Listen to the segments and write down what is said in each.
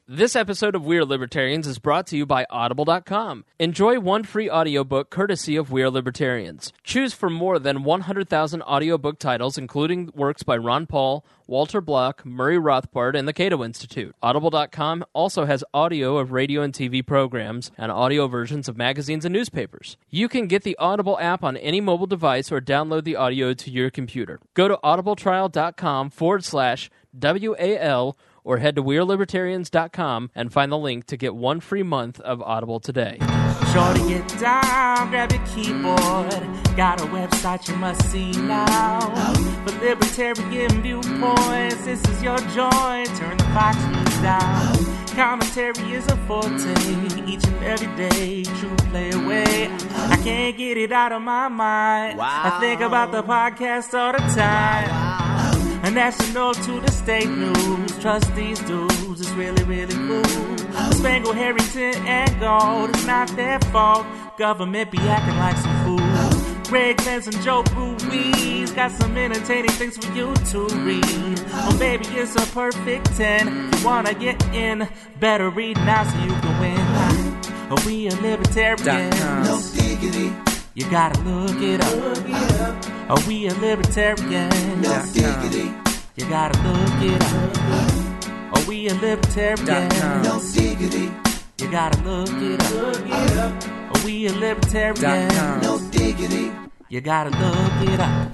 This episode of We Are Libertarians is brought to you by Audible.com. Enjoy one free audiobook courtesy of We Are Libertarians. Choose from more than 100,000 audiobook titles, including works by Ron Paul, Walter Block, Murray Rothbard, and the Cato Institute. Audible.com also has audio of radio and TV programs and audio versions of magazines and newspapers. You can get the Audible app on any mobile device or download the audio to your computer. Go to audibletrial.com/WAL or head to WeareLibertarians.com and find the link to get one free month of Audible today. Shorty, get down, grab your keyboard. Got a website you must see now. For libertarian viewpoints, this is your joy. Turn the Fox News down. Commentary is a forte, each and every day. True play away. I can't get it out of my mind. Wow. I think about the podcast all the time. Wow. A national to the state news. Trust these dudes, it's really, really cool. Spangle, Harrington, and Gold, it's not their fault. Government be acting like some fools. Greg Benz and Joe Ruiz got some entertaining things for you to read. Oh, baby, it's a perfect 10. If you wanna get in, better read now so you can win. Oh, we are libertarians. No diggity. You gotta look it up. Oh, we are libertarians. No diggity. You gotta look it up. Oh, we are libertarians. No diggity. You gotta look it up. Oh, we are libertarians. No diggity. You gotta look it up.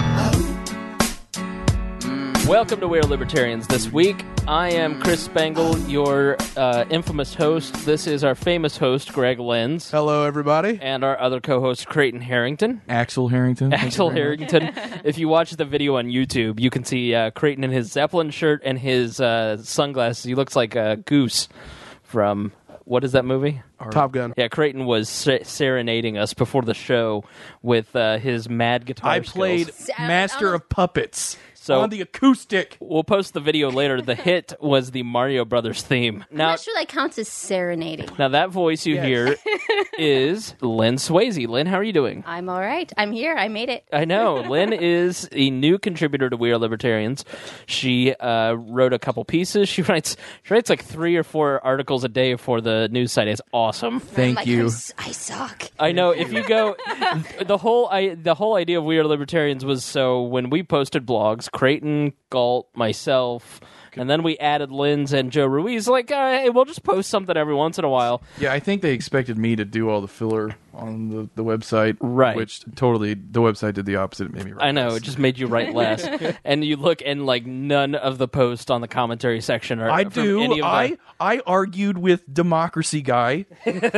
Welcome to We Are Libertarians. This week, I am Chris Spangle, your infamous host. This is our famous host, Greg Lenz. Hello, everybody. And our other co-host, Creighton Harrington. Axel Harrington. Axel Harrington. If you watch the video on YouTube, you can see Creighton in his Zeppelin shirt and his sunglasses. He looks like a goose from... What is that movie? Top Gun. Yeah, Creighton was serenading us before the show with his mad guitar I played skills. Master of Puppets So on the acoustic. We'll post the video later. The hit was the Mario Brothers theme. I'm not sure that counts as serenading. Now, that voice you hear is Lynn Swayze. Lynn, how are you doing? I'm all right. I'm here. I made it. I know. Lynn is a new contributor to We Are Libertarians. She wrote a couple pieces. She writes like 3 or 4 articles a day for the news site. It's awesome. Thank you. I suck. I know. If you go, the whole idea of We Are Libertarians was so when we posted blogs, Creighton, Galt, myself, and then we added Linz and Joe Ruiz. Like, hey, we'll just post something every once in a while. Yeah, I think they expected me to do all the filler on the website. Right. Which totally, the website did the opposite. It made me write I know. less. It just made you write less. And you look, and like none of the posts on the commentary section are I from do. any of the... I argued with Democracy Guy.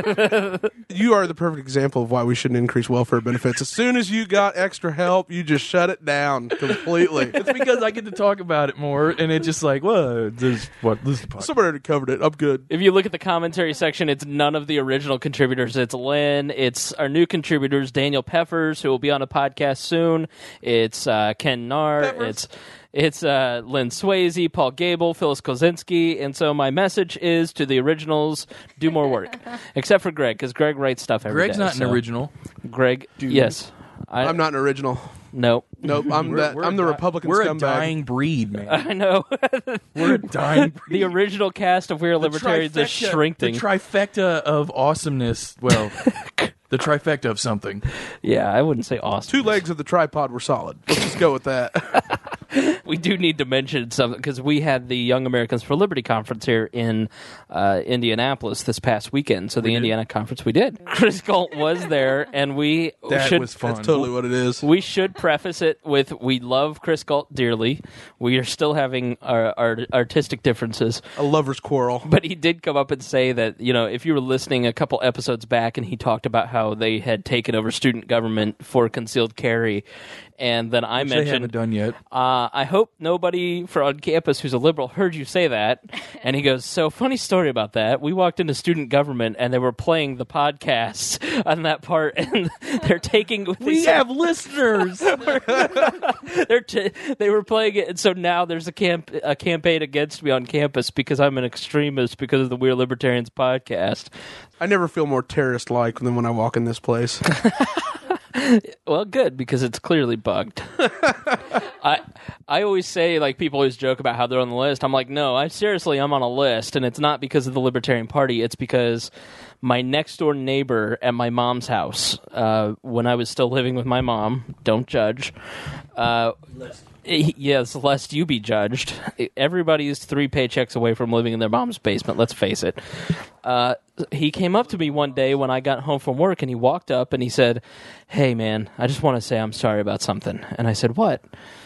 You are the perfect example of why we shouldn't increase welfare benefits. As soon as you got extra help, you just shut it down completely. It's because I get to talk about it more, and it's just like, well, this is the podcast. Somebody already covered it. I'm good. If you look at the commentary section, it's none of the original contributors. It's Lynn. It's our new contributors, Daniel Peffers, who will be on a podcast soon. It's Ken Narr. Peppers. It's Lynn Swayze, Paul Gable, Phyllis Kozinski. And so my message is to the originals, do more work. Except for Greg, because Greg writes stuff every Greg's day. not an original. Greg, yes. I'm not an original. Nope. Nope. I'm the Republican We're scumbag. a dying breed, man. I know. We're a dying breed. The original cast of We Are Libertarians is shrinking. The trifecta of awesomeness. Well, the trifecta of something. Yeah, I wouldn't say awesome. 2 legs of the tripod were solid. Let's just go with that. We do need to mention something because we had the Young Americans for Liberty conference here in Indianapolis this past weekend. So the Indiana conference we did. Chris Galt was there, and we That should. was fun. That's totally what it is. We should preface it with we love Chris Galt dearly. We are still having our artistic differences. A lover's quarrel. But he did come up and say that, you know, if you were listening a couple episodes back and he talked about how they had taken over student government for concealed carry, and then I Which they mentioned... haven't done yet. I hope nobody on campus who's a liberal heard you say that. And he goes, so funny story about that. We walked into student government and they were playing the podcast on that part, and they're taking... We have listeners! They were playing it, and so now there's a campaign against me on campus because I'm an extremist because of the We Are Libertarians podcast. I never feel more terrorist-like than when I walk in this place. Well, good, because it's clearly bugged. I always say, like, people always joke about how they're on the list. I'm like, no, I'm on a list, and it's not because of the Libertarian Party. It's because my next-door neighbor at my mom's house, when I was still living with my mom, don't judge, yes, lest you be judged. Everybody's 3 paychecks away from living in their mom's basement, let's face it. He came up to me one day when I got home from work, and he walked up and he said, "Hey, man, I just want to say I'm sorry about something." And I said, "What?"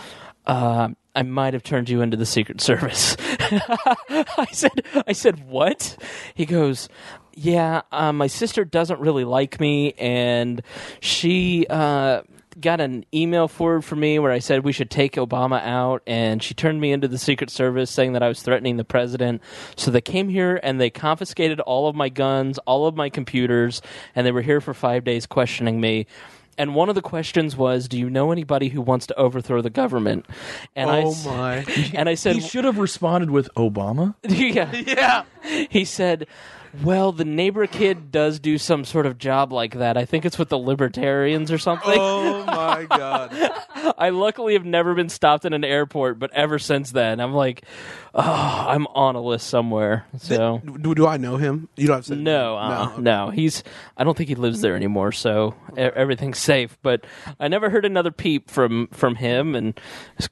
I might have turned you into the Secret Service. I said, "What?" He goes, "Yeah, my sister doesn't really like me, and she got an email forward for me where I said we should take Obama out, and she turned me into the Secret Service saying that I was threatening the president. So they came here and they confiscated all of my guns, all of my computers, and they were here for 5 days questioning me. And one of the questions was, do you know anybody who wants to overthrow the government?" And my. And I said, He should have responded with Obama. yeah. He said, "Well, the neighbor kid does do some sort of job like that. I think it's with the Libertarians or something." Oh my God. I luckily have never been stopped in an airport, but ever since then, I'm like, oh, I'm on a list somewhere. So Do I know him? You don't have to say no. I don't think he lives there anymore, so everything's safe. But I never heard another peep from him, and it's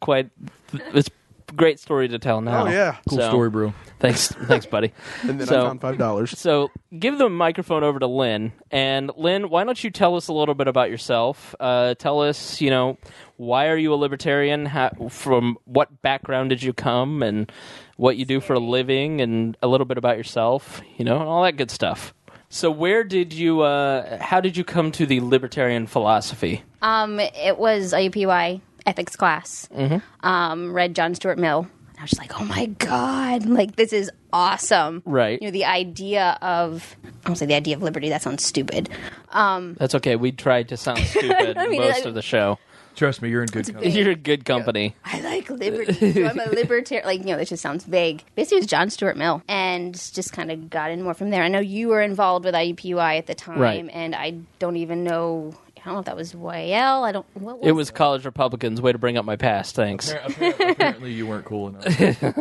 a great story to tell now. Oh, yeah. Cool story, bro. Thanks, buddy. And then So- I found $5. So give the microphone over to Lynn. And Lynn, why don't you tell us a little bit about yourself? Tell us, why are you a libertarian? From what background did you come, and what you do for a living, and a little bit about yourself, and all that good stuff. So how did you come to the libertarian philosophy? It was a UPY ethics class. Mm-hmm. Read John Stuart Mill. I was just like, oh my God, like this is awesome. Right. The idea of, I don't say the idea of liberty, that sounds stupid. That's okay. We tried to sound stupid most of the show. Trust me, you're in good company. You're in good company. I like liberty. So I'm a libertarian. Like, this just sounds vague. Basically, it was John Stuart Mill, and just kind of got in more from there. I know you were involved with IUPUI at the time, Right. and I don't even know. I don't know if that was YL. What was It was College Republicans. Way to bring up my past. Thanks. Apparently you weren't cool enough.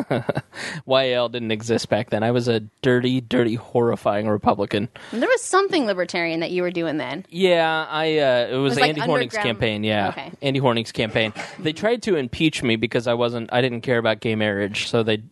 YL didn't exist back then. I was a dirty, dirty, horrifying Republican. There was something libertarian that you were doing then. Yeah, it was like Andy Horning's underground- campaign. Yeah, Okay. Andy Horning's campaign. They tried to impeach me because I didn't care about gay marriage. So they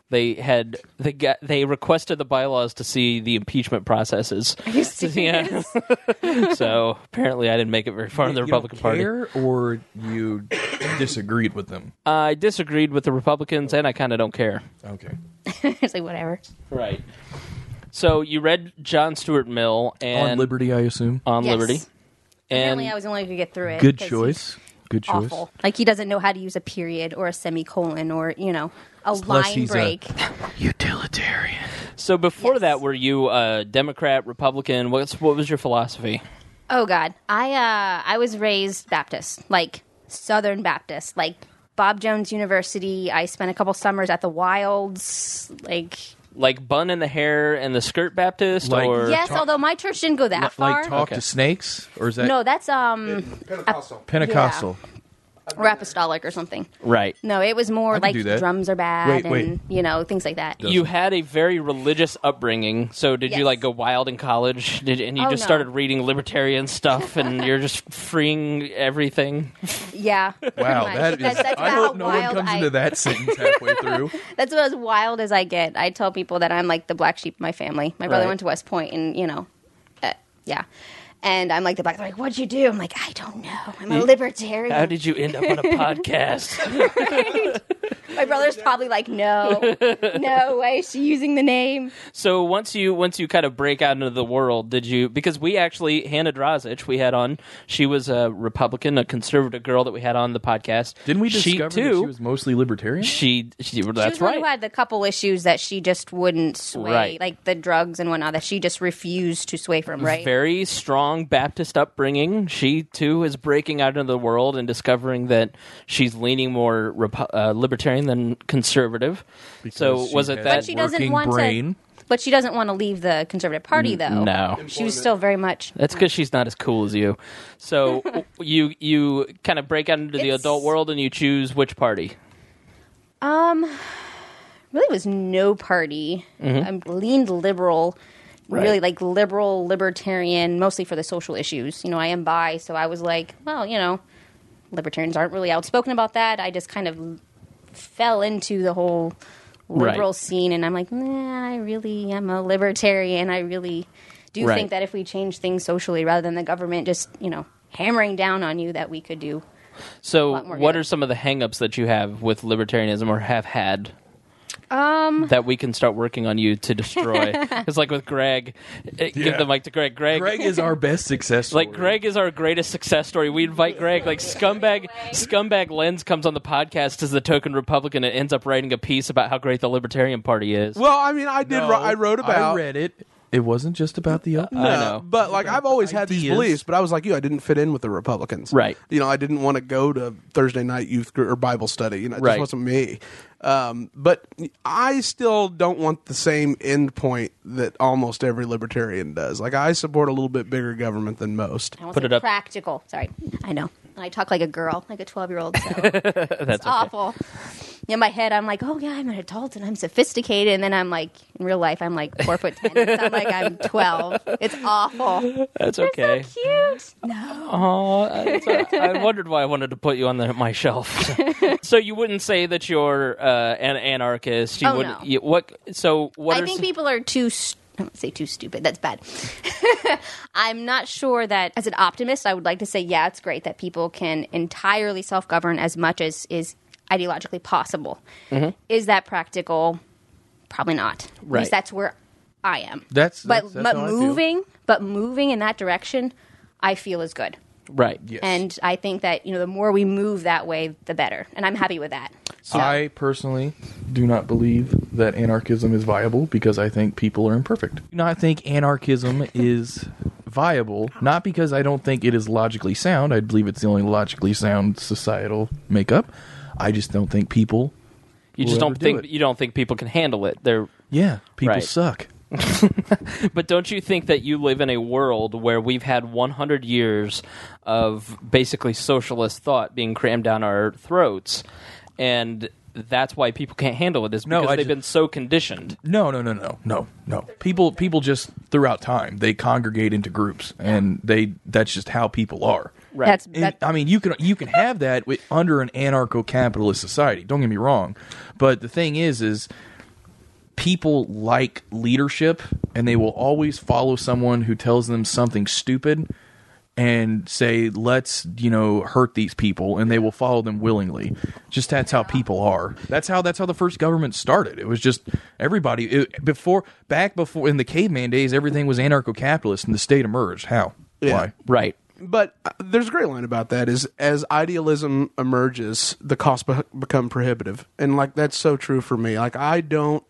requested the bylaws to see the impeachment processes. Are you serious? Yeah. So apparently I didn't make it very far in the Republican Party. Care, or you disagreed with them? I disagreed with the Republicans, and I kind of don't care. Okay. It's like, whatever. Right. So you read John Stuart Mill and On Liberty, I assume. On Yes. Liberty. And Apparently, I was the only one who could get through it. Good 'cause choice. Good he's choice. Awful. Like, he doesn't know how to use a period or a semicolon or, a Plus, line he's a- break. Utilitarian. so before Yes. that, were you a Democrat, Republican? What was your philosophy? Oh God, I was raised Baptist, like Southern Baptist, like Bob Jones University. I spent a couple summers at the Wilds, Like bun in the hair and the skirt Baptist, Like- or yes. Although my church didn't go that far. Like talk Okay. to snakes? Or is that No, that's Pentecostal. Pentecostal? or apostolic or something. right? No, it was more I can like do that. drums are bad Wait. and things like that. You had a very religious upbringing. So did you Yes. like go wild in college? And you Oh, just no. started reading libertarian stuff, and you're just freeing everything. Yeah. Wow, pretty that much. is. That's I about hope no how one wild comes I- into that sentence halfway through. That's about as wild as I get. I tell people that I'm like the black sheep of my family. My brother Right. went to West Point, and yeah. And I'm like the black. They're like, "What'd you do?" I'm like, "I don't know. I'm a libertarian." How did you end up on a podcast? My brother's probably like, "No, why is she using the name?" So once you kind of break out into the world, did you? Because we actually Hannah Drazic we had on. She was a Republican, a conservative girl that we had on the podcast. Didn't we She, discover too, that she was mostly libertarian? She that's She was the one right. who had the couple issues that she just wouldn't sway, Right. like the drugs and whatnot, that she just refused to sway from. Right? Very strong Baptist upbringing. She too is breaking out into the world and discovering that she's leaning more libertarian than conservative. So She was it has that? But she doesn't working want brain. to. But she doesn't want to leave the Conservative Party, though. No. She was still very much. That's because she's not as cool as you. So you kind of break out into the It's- adult world and you choose which party. Really was no party. I leaned liberal, really like liberal, libertarian, mostly for the social issues. I am bi, so I was like, well, libertarians aren't really outspoken about that. I just kind of fell into the whole liberal scene, and I'm like, nah, I really am a libertarian. I really do think that if we change things socially rather than the government just, hammering down on you, that we could do. So what are some of the hang-ups that you have with libertarianism or have had that we can start working on you to destroy? Because like with Greg, give the mic to Greg. Greg is our best success story. Like Greg is our greatest success story. We invite Greg, like scumbag Lens comes on the podcast as the token Republican and ends up writing a piece about how great the Libertarian Party is. Well, I mean, I wrote about. I read it. It wasn't just about the open. I know. But like I've always had these beliefs, but I was like you, I didn't fit in with the Republicans. Right. I didn't want to go to Thursday night youth or Bible study. It just Right. wasn't me. But I still don't want the same end point that almost every libertarian does. Like I support a little bit bigger government than most. I almost Put said it up. Practical. Sorry. I know. I talk like a girl, like a 12-year-old. So That's it's awful. In my head, I'm like, oh, yeah, I'm an adult and I'm sophisticated. And then I'm like, in real life, I'm like 4'10". It sounds like I'm 12. It's awful. That's You're okay. so cute. No. Oh, I wondered why I wanted to put you on my shelf. So you wouldn't say that you're an anarchist. You wouldn't. No. What? So what? I think people are too. I don't say too stupid. That's bad. I'm not sure that, as an optimist, I would like to say, yeah, it's great that people can entirely self-govern as much as is ideologically possible. Is that practical? Probably not. At Right. least that's where I am. That's but how I feel. moving in that direction, I feel is good. Right. Yes. And I think that the more we move that way, the better. And I'm happy with that. So, I personally do not believe that anarchism is viable because I think people are imperfect. I think anarchism is viable, not because I don't think it is logically sound. I believe it's the only logically sound societal makeup. I just don't think people. You just will don't ever do think it. you don't think people can handle it. People Right. suck. But don't you think that you live in a world where we've had 100 years of basically socialist thought being crammed down our throats, and that's why people can't handle it? Is because they've been so conditioned. No. People just throughout time they congregate into groups, and that's just how people are. Right. I mean, you can have that under an anarcho-capitalist society. Don't get me wrong, but the thing is people like leadership, and they will always follow someone who tells them something stupid and say, "Let's hurt these people," and they will follow them willingly. Just that's how people are. That's how the first government started. It was just everybody back before in the caveman days. Everything was anarcho-capitalist, and the state emerged. How? Yeah. Why? Right. But there's a great line about that is as idealism emerges, the costs become prohibitive. And like that's so true for me. Like the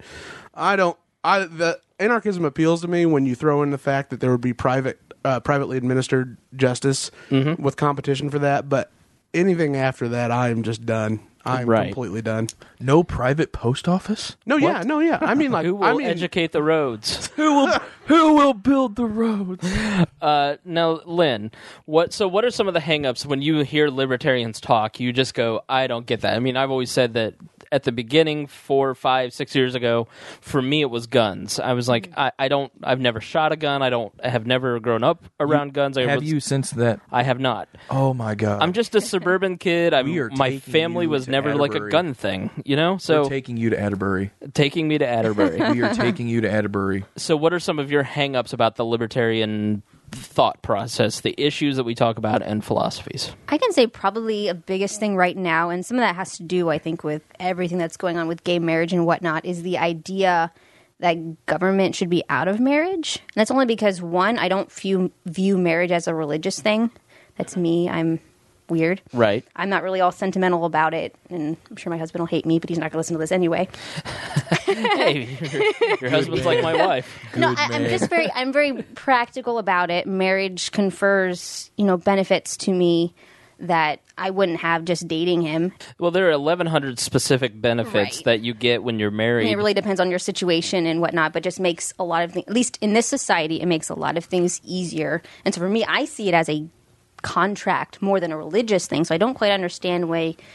anarchism appeals to me when you throw in the fact that there would be privately administered justice with competition for that, but anything after that I am just done. I'm completely done. No private post office? No, yeah. I mean, like, Who will educate the roads? Who will build the roads? Now, Lynn, what are some of the hang-ups when you hear libertarians talk? You just go, I don't get that. I mean, I've always said that at the beginning, 4, 5, 6 years ago, for me it was guns. I was like, I've never shot a gun. I have never grown up around guns. Have you since that? I have not. Oh my God! I'm just a suburban kid. My family was never like a gun thing, So we're taking you to Atterbury. taking me to Atterbury. We are taking you to Atterbury. So what are some of your hang-ups about the libertarian thought process, the issues that we talk about, and philosophies? I can say probably a biggest thing right now, and some of that has to do, I think, with everything that's going on with gay marriage and whatnot, is the idea that government should be out of marriage. And that's only because, one, I don't view marriage as a religious thing. That's me. I'm weird. Right. I'm not really all sentimental about it, and I'm sure my husband will hate me, but he's not going to listen to this anyway. Hey, your husband's like my wife. No, I'm very practical about it. Marriage confers, benefits to me that I wouldn't have just dating him. Well, there are 1,100 specific benefits Right. that you get when you're married. And it really depends on your situation and whatnot, but just makes a lot of things, at least in this society, it makes a lot of things easier. And so for me, I see it as a contract more than a religious thing. So I don't quite understand why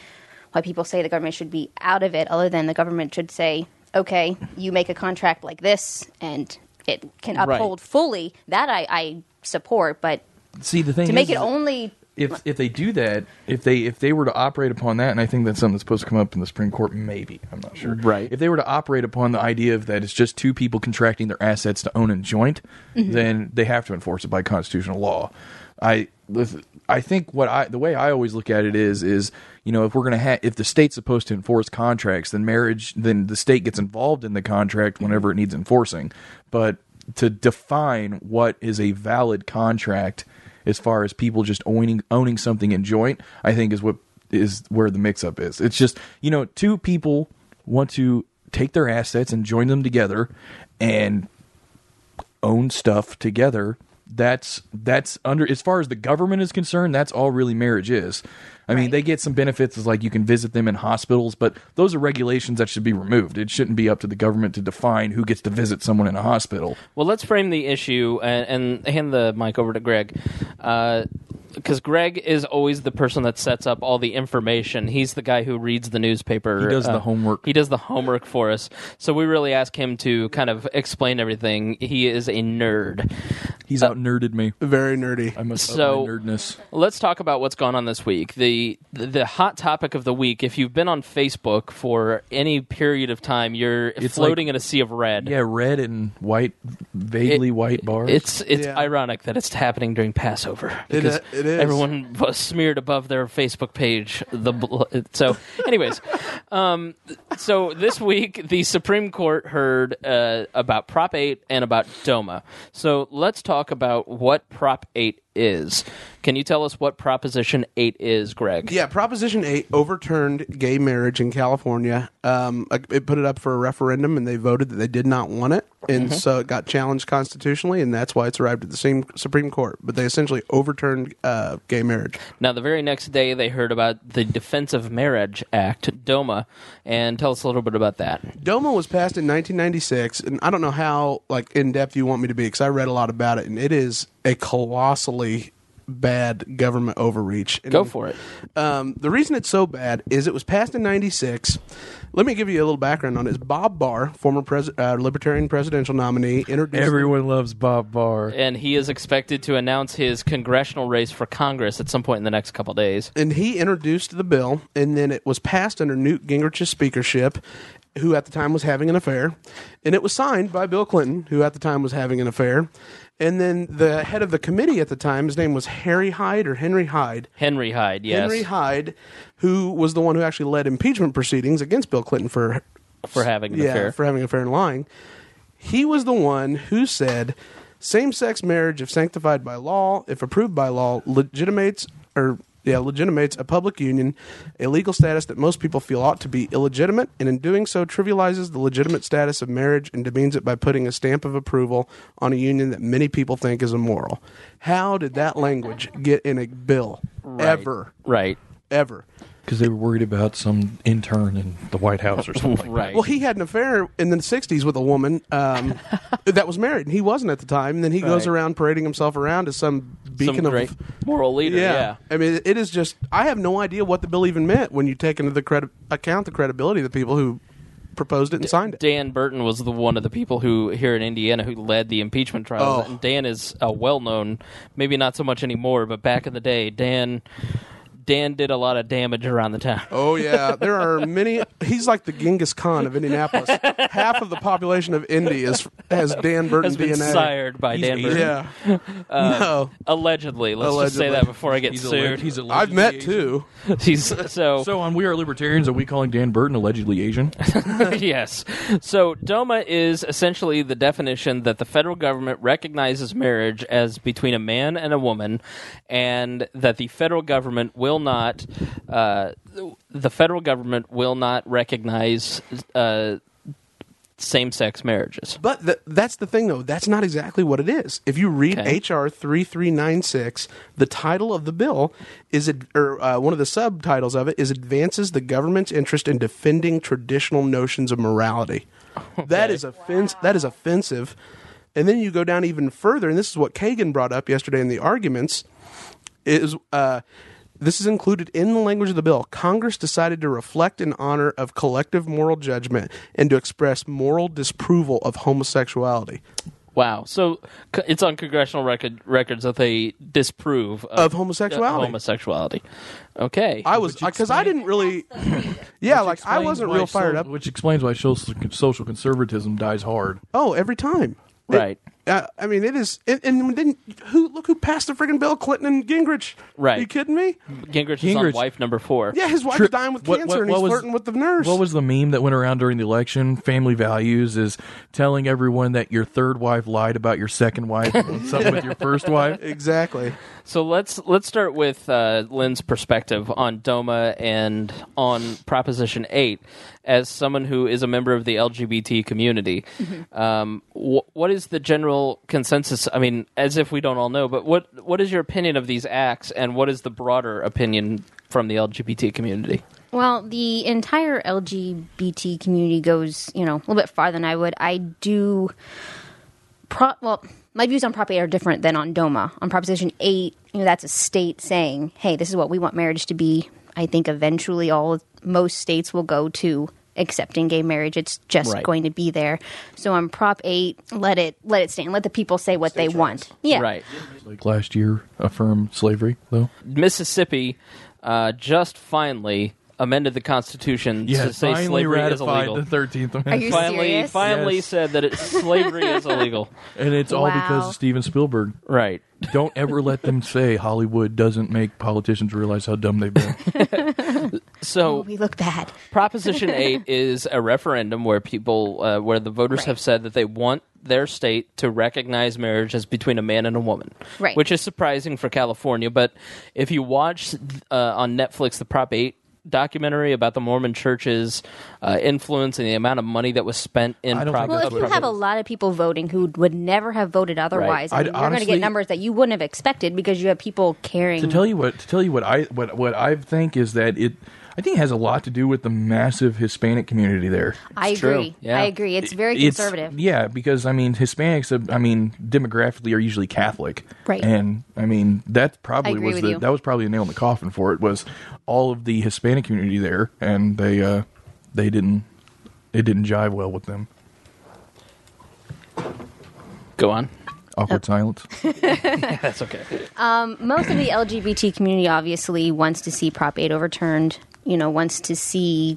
why people say the government should be out of it, other than the government should say, okay, you make a contract like this and it can uphold fully. That I support, but see, the thing to make it only... If they do that, if they were to operate upon that, and I think that's something that's supposed to come up in the Supreme Court, maybe, I'm not sure. Right. If they were to operate upon the idea of that it's just two people contracting their assets to own in joint, then they have to enforce it by constitutional law. I think the way I always look at it is if we're gonna if the state's supposed to enforce contracts, then the state gets involved in the contract whenever it needs enforcing. But to define what is a valid contract, as far as people just owning something in joint, I think is where the mix-up is. It's just, two people want to take their assets and join them together and own stuff together. That's under, as far as the government is concerned, that's all really marriage is. I mean, they get some benefits as like you can visit them in hospitals, but those are regulations that should be removed. It shouldn't be up to the government to define who gets to visit someone in a hospital. Well, let's frame the issue and hand the mic over to Greg. Because Greg is always the person that sets up all the information. He's the guy who reads the newspaper. He does the homework. He does the homework for us. So we really ask him to kind of explain everything. He is a nerd. He's out-nerded me. Very nerdy. I must up my nerdness. Let's talk about what's gone on this week. The hot topic of the week, if you've been on Facebook for any period of time, it's floating in a sea of red. Yeah, red and white, vaguely white bars. It's ironic that it's happening during Passover. It is. Everyone was smeared above their Facebook page. So, anyways, so this week the Supreme Court heard about Prop 8 and about DOMA. So let's talk about what Prop 8 is. Can you tell us what Proposition 8 is, Greg? Yeah, Proposition 8 overturned gay marriage in California. It put it up for a referendum, and they voted that they did not want it, and so it got challenged constitutionally, and that's why it's arrived at the same Supreme Court. But they essentially overturned gay marriage. Now, the very next day, they heard about the Defense of Marriage Act, DOMA, and tell us a little bit about that. DOMA was passed in 1996, and I don't know how in-depth you want me to be, because I read a lot about it, and it is a colossally bad government overreach. Go for it. The reason it's so bad is it was passed in 96. Let me give you a little background on it. Bob Barr, former Libertarian presidential nominee, introduced... Everyone loves Bob Barr. And he is expected to announce his congressional race for Congress at some point in the next couple days. And he introduced the bill, and then it was passed under Newt Gingrich's speakership, who at the time was having an affair. And it was signed by Bill Clinton, who at the time was having an affair. And then the head of the committee at the time, his name was Henry Hyde. Henry Hyde, yes. Henry Hyde, who was the one who actually led impeachment proceedings against Bill Clinton for having an affair. For having an affair and lying. He was the one who said, same-sex marriage, if sanctified by law, if approved by law, legitimates a public union, a legal status that most people feel ought to be illegitimate, and in doing so trivializes the legitimate status of marriage and demeans it by putting a stamp of approval on a union that many people think is immoral. How did that language get in a bill? Right. Ever. Right. Ever. Because they were worried about some intern in the White House or something. Right. Well, he had an affair in the 60s with a woman that was married, and he wasn't at the time. And then he goes around parading himself around as some beacon of great moral leader. Yeah. I mean, it is just, I have no idea what the bill even meant when you take into account the credibility of the people who proposed it and signed it. Dan Burton was one of the people who here in Indiana who led the impeachment trials. And Dan is well-known, maybe not so much anymore, but back in the day, Dan did a lot of damage around the town. Oh, yeah. There are many. He's like the Genghis Khan of Indianapolis. Half of the population of Indy has Dan Burton has been DNA. Sired by Dan Burton. Yeah. No. Allegedly. Let's just say that before I get sued. I've met two. So on We Are Libertarians, are we calling Dan Burton allegedly Asian? Yes. So DOMA is essentially the definition that the federal government recognizes marriage as between a man and a woman, and that the federal government will not recognize same-sex marriages. But that's the thing, though. That's not exactly what it is. If you read H.R. 3396, the title of the bill one of the subtitles of it is "Advances the Government's Interest in Defending Traditional Notions of Morality." Okay. That is offensive. And then you go down even further, and this is what Kagan brought up yesterday in the arguments, is this is included in the language of the bill. Congress decided to reflect in honor of collective moral judgment and to express moral disapproval of homosexuality. Wow. So it's on congressional records that they disprove Of homosexuality. Okay. I was because I didn't really, yeah, like I wasn't real fired up. Which explains why social conservatism dies hard. Oh, every time, Right. I mean, it is, and then look who passed the friggin' bill? Clinton and Gingrich. Right. Are you kidding me? Gingrich is on wife number 4. Yeah, his wife's dying with cancer, and he's flirting with the nurse. What was the meme that went around during the election? Family values is telling everyone that your third wife lied about your second wife and something with your first wife. Exactly. So let's start with Lynn's perspective on DOMA and on Proposition 8 as someone who is a member of the LGBT community. What is the general consensus? I mean, as if we don't all know, but what is your opinion of these acts, and what is the broader opinion from the LGBT community? Well, the entire LGBT community goes, a little bit farther than I would. I do. My views on Prop 8 are different than on DOMA. On Proposition 8, that's a state saying, hey, this is what we want marriage to be. I think eventually most states will go to accepting gay marriage. It's just going to be there. So on Prop 8, let it stand. Let the people say what they want. Yeah. Right. Like last year, affirmed slavery, though. Mississippi just finally amended the Constitution to say slavery is illegal. The 13th Amendment. Are you serious? Finally Yes. said that slavery is illegal. And it's all because of Steven Spielberg. Right. Don't ever let them say Hollywood doesn't make politicians realize how dumb they've been. So We look bad. Proposition 8 is a referendum where people, where the voters have said that they want their state to recognize marriage as between a man and a woman, Right. which is surprising for California. But if you watch on Netflix the Prop 8 documentary about the Mormon Church's influence and the amount of money that was spent in I don't Prop think Well, that's if you what have a lot of people voting who would never have voted otherwise, Right. I mean, you're going to honestly- get numbers that you wouldn't have expected because you have people caring. To tell you what I think is that I think it has a lot to do with the massive Hispanic community there. I It's true. agree. Yeah. I agree. It's very conservative. Yeah, because Hispanics, demographically are usually Catholic, Right. And that probably I agree was with you. that was probably a nail in the coffin for it. Was all of the Hispanic community there, and they didn't jive well with them. Go on. Awkward silence. That's okay. Most of the LGBT community obviously wants to see Prop 8 overturned, wants to see,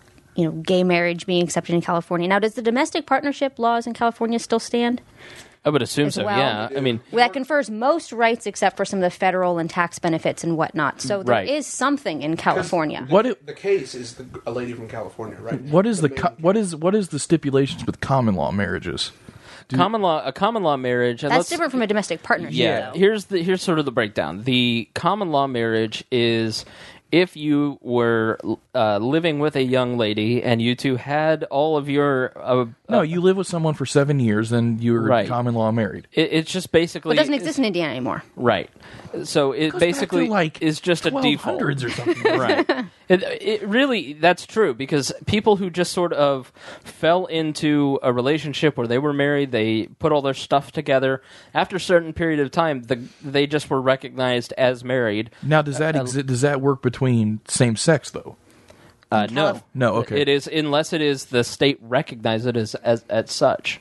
gay marriage being accepted in California. Now, does the domestic partnership laws in California still stand? I would assume As so, well. yeah. I mean, Well, that confers most rights except for some of the federal and tax benefits and whatnot. So there Right. is something in California. The case is a lady from California, right? What is what is the stipulations with common law marriages? a common law marriage. And That's let's- different from a domestic partnership, Yeah, though. here's sort of the breakdown. The common law marriage is if you were living with a young lady and you two had all of your No, you live with someone for 7 years, and you're Right. common law married. it's just basically It doesn't exist in Indiana anymore. right. So it basically is just a default. 1200s or something. Right. It really, that's true, because people who just sort of fell into a relationship where they were married, they put all their stuff together. After a certain period of time, they just were recognized as married. Now, does that work between same sex though? No. No, okay. It is, unless it is the state recognize it as such.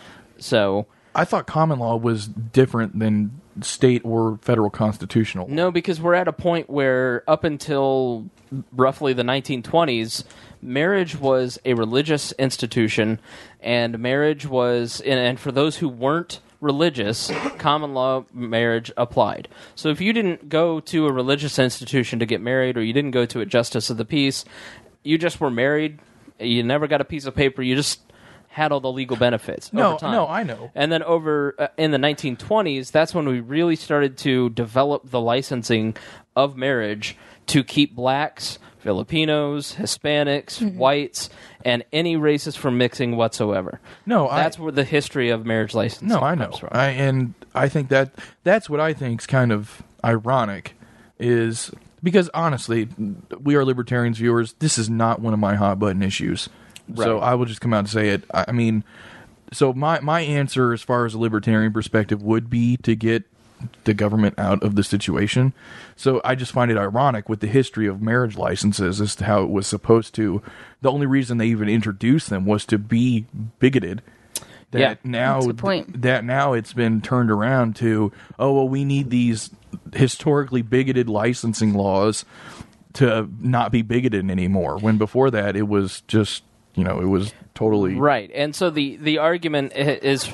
So, I thought common law was different than state or federal constitutional. no, because we're at a point where up until roughly the 1920s, marriage was a religious institution, and marriage was, and for those who weren't religious, common law marriage applied. So if you didn't go to a religious institution to get married, or you didn't go to a justice of the peace, you just were married, you never got a piece of paper, you just had all the legal benefits over time. No, I know. And then over in the 1920s, that's when we really started to develop the licensing of marriage to keep blacks, Filipinos, Hispanics, whites, and any races from mixing whatsoever. No, That's where the history of marriage licensing No, I know. comes from. I think that's what I think is kind of ironic, is because honestly, we are libertarians viewers. This is not one of my hot button issues. So Right. I will just come out and say it. I mean, so my answer as far as a libertarian perspective would be to get the government out of the situation. So I just find it ironic with the history of marriage licenses as to how it was supposed to. The only reason they even introduced them was to be bigoted. That now, that's a good point. That now it's been turned around to, oh well, we need these historically bigoted licensing laws to not be bigoted anymore. When before that, it was just, it was totally right. And so the argument is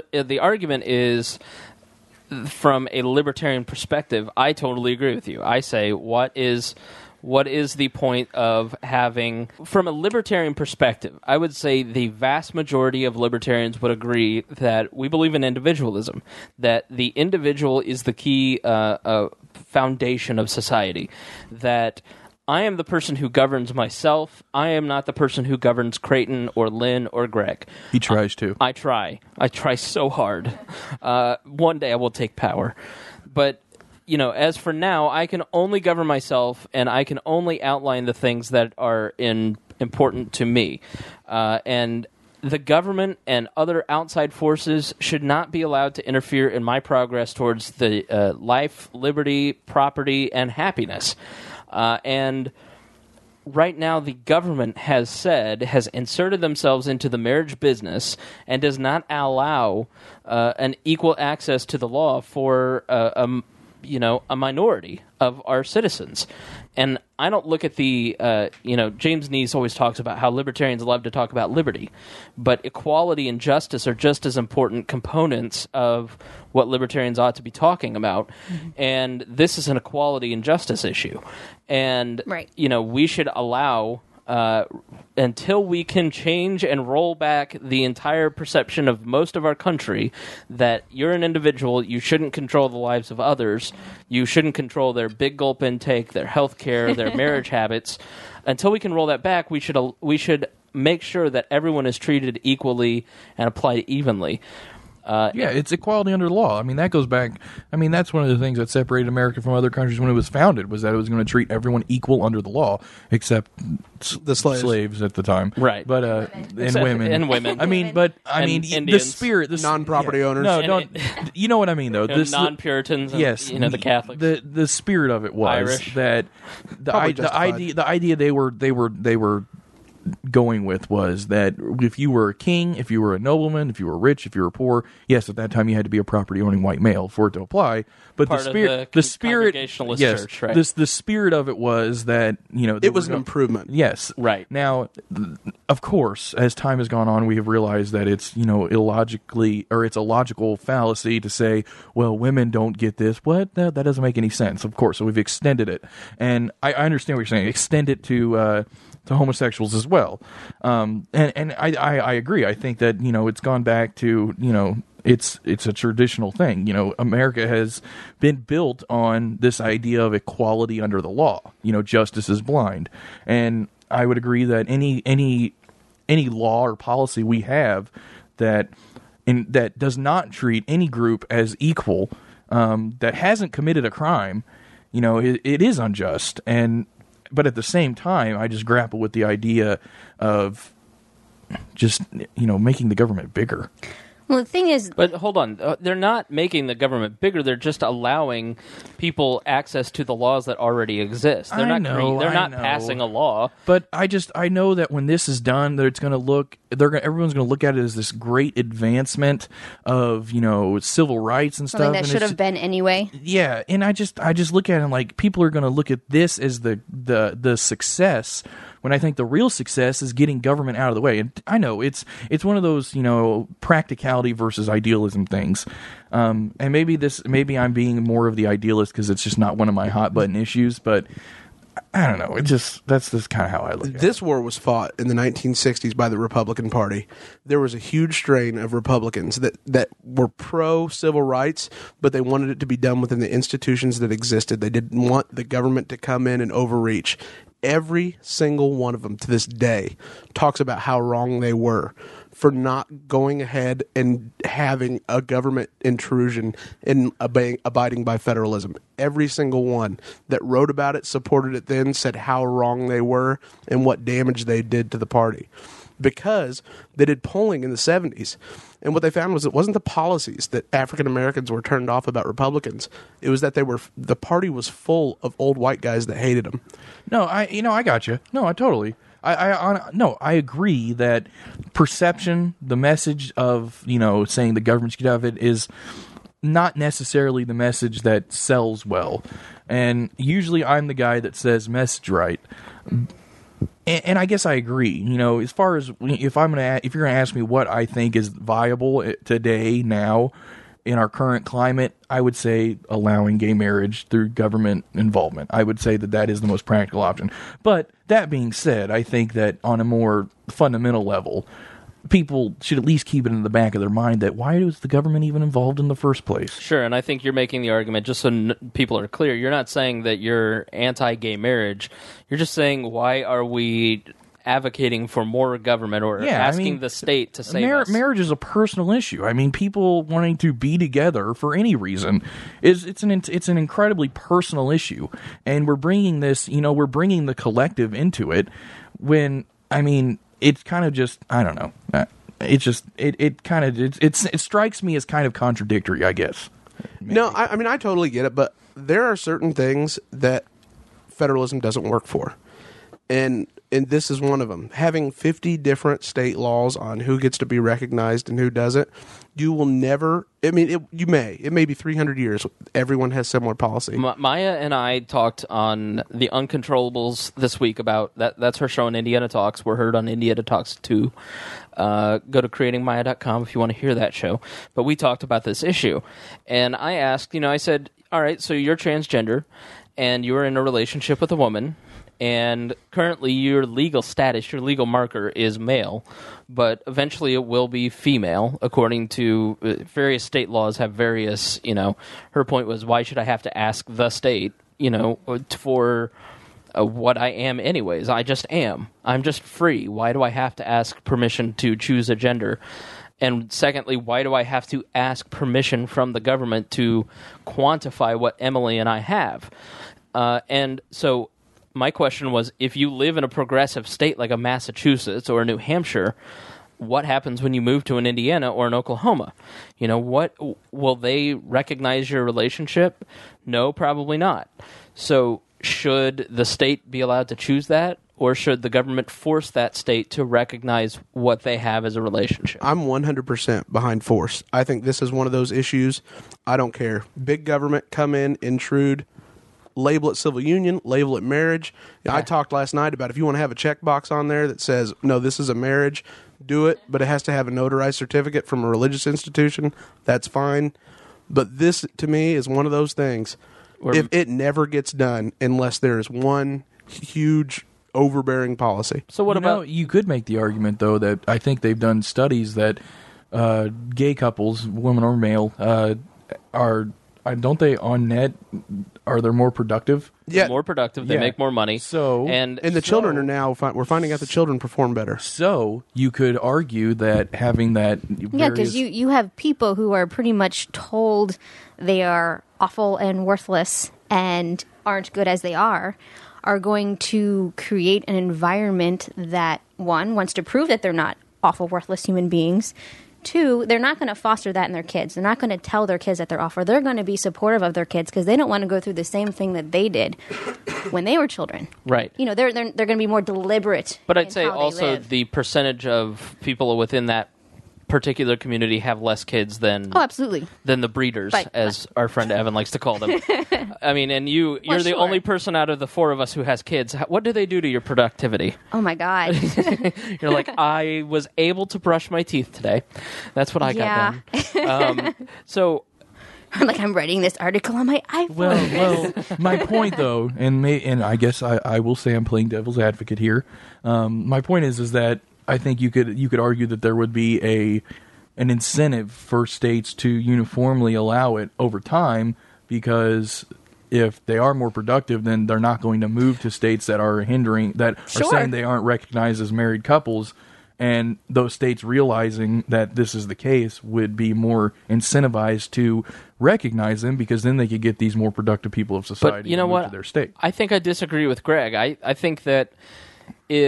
from a libertarian perspective. I totally agree with you. I say, what is the point of having, from a libertarian perspective, I would say the vast majority of libertarians would agree that we believe in individualism, that the individual is the key foundation of society, that I am the person who governs myself. I am not the person who governs Creighton or Lynn or Greg. He tries to. I try so hard. One day I will take power. But as for now, I can only govern myself, and I can only outline the things that are important to me. And the government and other outside forces should not be allowed to interfere in my progress towards the life, liberty, property, and happiness. And right now, the government has inserted themselves into the marriage business and does not allow an equal access to the law for a minority of our citizens. And I don't look at the, James Neese always talks about how libertarians love to talk about liberty, but equality and justice are just as important components of what libertarians ought to be talking about. Mm-hmm. And this is an equality and justice issue. And, right. We should allow, until we can change and roll back the entire perception of most of our country that you're an individual, you shouldn't control the lives of others, you shouldn't control their big gulp intake, their health care, their marriage habits. Until we can roll that back, we should make sure that everyone is treated equally and applied evenly. It's equality under the law. I mean, that goes back. I mean, that's one of the things that separated America from other countries when it was founded, was that it was going to treat everyone equal under the law, except the slaves at the time. Right. But and women. And women. I mean, but I mean, the Indians. spirit, non-property owners. No, don't. You know what I mean, though. Non-Puritans. And, yes. The Catholics. The spirit of it was Irish. that the idea they were going with was that if you were a king, if you were a nobleman, if you were rich, if you were poor, yes, at that time you had to be a property-owning white male for it to apply. But part the spirit, the Congregationalist yes, church, right? the spirit of it was that it was an improvement. Yes, right. Now, of course, as time has gone on, we have realized that it's it's a logical fallacy to say, well, women don't get this. What? That doesn't make any sense. Of course, so we've extended it, and I understand what you're saying. Extend it to homosexuals as well, and I agree. I think that it's gone back to it's a traditional thing. America has been built on this idea of equality under the law. Justice is blind, and I would agree that any law or policy we have that does not treat any group as equal, that hasn't committed a crime, it is unjust. But at the same time, I just grapple with the idea of just, making the government bigger. Well, the thing is... But hold on. They're not making the government bigger. They're just allowing people access to the laws that already exist. They're not passing a law. But I know that when this is done, that it's going to look... everyone's going to look at it as this great advancement of, civil rights and stuff. Something that should have been anyway. Yeah, and I just look at it like people are going to look at this as the success, when I think the real success is getting government out of the way. And I know it's one of those, practicality versus idealism things. And maybe I'm being more of the idealist because it's just not one of my hot button issues, but I don't know. That's just kind of how I look at it. This war was fought in the 1960s by the Republican Party. There was a huge strain of Republicans that were pro-civil rights, but they wanted it to be done within the institutions that existed. They didn't want the government to come in and overreach. Every single one of them to this day talks about how wrong they were for not going ahead and having a government intrusion and abiding by federalism. Every single one that wrote about it, supported it then, said how wrong they were and what damage they did to the party. Because they did polling in the 70s, And what they found was it wasn't the policies that African Americans were turned off about Republicans. It was that the party was full of old white guys that hated them. No, I got you. No, I totally. I agree that perception, the message of, saying the government should get out of it is not necessarily the message that sells well. And usually I'm the guy that says message right. And I guess I agree. As far as if you're going to ask me what I think is viable today, now, in our current climate, I would say allowing gay marriage through government involvement. I would say that is the most practical option. But that being said, I think that on a more fundamental level, people should at least keep it in the back of their mind that why was the government even involved in the first place? Sure, and I think you're making the argument, just so people are clear, you're not saying that you're anti-gay marriage. You're just saying, why are we advocating for more government or asking the state to save us? Marriage is a personal issue. I mean, people wanting to be together for any reason it's an incredibly personal issue, and we're bringing this. We're bringing the collective into it. When it's kind of just I don't know. It strikes me as kind of contradictory, I guess. Maybe. No, I totally get it, but there are certain things that federalism doesn't work for, and this is one of them. Having 50 different state laws on who gets to be recognized and who doesn't, you will never. It may be 300 years. Everyone has similar policy. Maya and I talked on The Uncontrollables this week about that. That's her show on Indiana Talks. We're heard on Indiana Talks too. Go to creatingmaya.com if you want to hear that show. But we talked about this issue, and I asked. I said, "All right, so you're transgender, and you're in a relationship with a woman." And currently your legal status, your legal marker is male, but eventually it will be female according to various state laws have various, her point was, why should I have to ask the state, for what I am anyways? I just am. I'm just free. Why do I have to ask permission to choose a gender? And secondly, why do I have to ask permission from the government to quantify what Emily and I have? And so my question was, if you live in a progressive state like a Massachusetts or a New Hampshire, what happens when you move to an Indiana or an Oklahoma? What will they recognize your relationship? No, probably not. So should the state be allowed to choose that, or should the government force that state to recognize what they have as a relationship? I'm 100% behind force. I think this is one of those issues. I don't care. Big government, come in, intrude, label it civil union, label it marriage. I talked last night about if you want to have a checkbox on there that says, no, this is a marriage, do it, but it has to have a notarized certificate from a religious institution. That's fine. But this, to me, is one of those things. If it never gets done unless there is one huge overbearing policy. So what about... you could make the argument, though, that I think they've done studies that gay couples, women or male, are... Don't they on net? Are they more productive? Yeah, more productive. They make more money. And the children are now. We're finding out the children perform better. So you could argue that having that. Yeah, because you have people who are pretty much told they are awful and worthless and aren't good as they are going to create an environment that, one, wants to prove that they're not awful, worthless human beings. Two, they're not going to foster that in their kids. They're not going to tell their kids that they're awful. They're going to be supportive of their kids because they don't want to go through the same thing that they did when they were children. Right. They're going to be more deliberate. But I'd say also the percentage of people within that particular community have less kids than absolutely than the breeders, as our friend Evan likes to call them. I mean, and you're the only person out of the four of us who has kids. What do they do to your productivity? Oh my God. You're like, I was able to brush my teeth today. That's what I got done. So I'm writing this article on my iPhone. Well, my point though, and I guess I will say I'm playing devil's advocate here. My point is that I think you could argue that there would be an incentive for states to uniformly allow it over time, because if they are more productive, then they're not going to move to states that are are saying they aren't recognized as married couples, and those states realizing that this is the case would be more incentivized to recognize them, because then they could get these more productive people of society to move to their state. I think I disagree with Greg. I think that if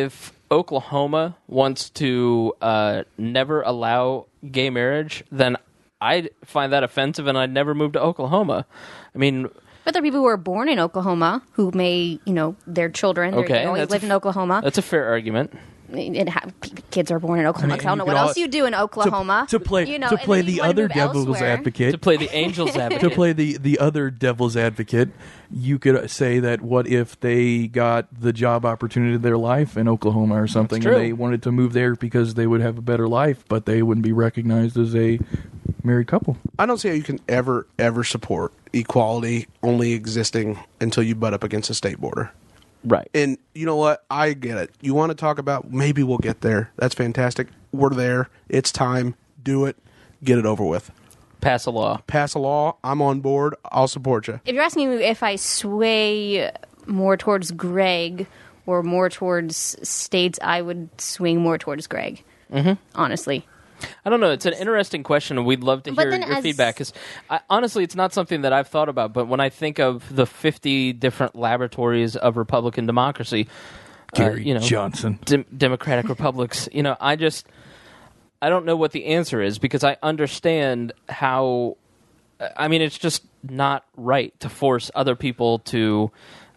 Oklahoma wants to never allow gay marriage, then I'd find that offensive, and I'd never move to Oklahoma. I mean, But there are people who are born in Oklahoma who may, their children, they always live in Oklahoma. That's a fair argument. Kids are born in Oklahoma. 'Cause I don't know what else you do in Oklahoma. To play the other devil's advocate. To play the angel's advocate. To play the other devil's advocate, you could say that what if they got the job opportunity of their life in Oklahoma or something, and they wanted to move there because they would have a better life, but they wouldn't be recognized as a married couple. I don't see how you can ever support equality only existing until you butt up against a state border. Right. And you know what? I get it. You want to talk about maybe we'll get there. That's fantastic. We're there. It's time. Do it. Get it over with. Pass a law. Pass a law. I'm on board. I'll support you. If you're asking me if I sway more towards Greg or more towards states, I would swing more towards Greg. Honestly. I don't know. It's an interesting question, and we'd love to hear your feedback. Because honestly, it's not something that I've thought about. But when I think of the 50 different laboratories of Republican democracy, Gary Johnson, Democratic republics, I don't know what the answer is, because I understand how. I mean, it's just not right to force other people to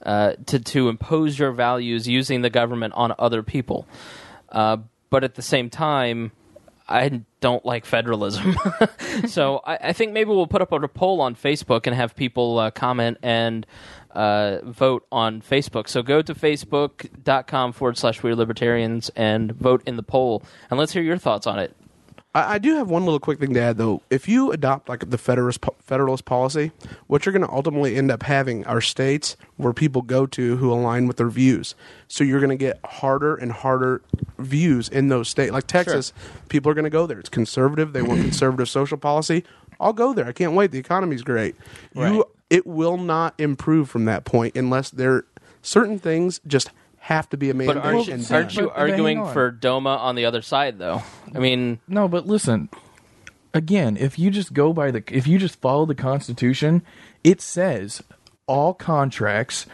impose your values using the government on other people. But at the same time, I don't like federalism. So I think maybe we'll put up a poll on Facebook and have people comment and vote on Facebook. So go to facebook.com/We're Libertarians and vote in the poll. And let's hear your thoughts on it. I do have one little quick thing to add, though. If you adopt like the federalist policy, what you're going to ultimately end up having are states where people go to who align with their views. So you're going to get harder and harder views in those states. Like Texas, people are going to go there. It's conservative. They want conservative social policy. I'll go there. I can't wait. The economy's great. Right. It will not improve from that point unless there certain things just have to be a mandate. But aren't you arguing for DOMA on the other side, though? I mean, no, but listen. Again, if you just follow the Constitution, it says all contracts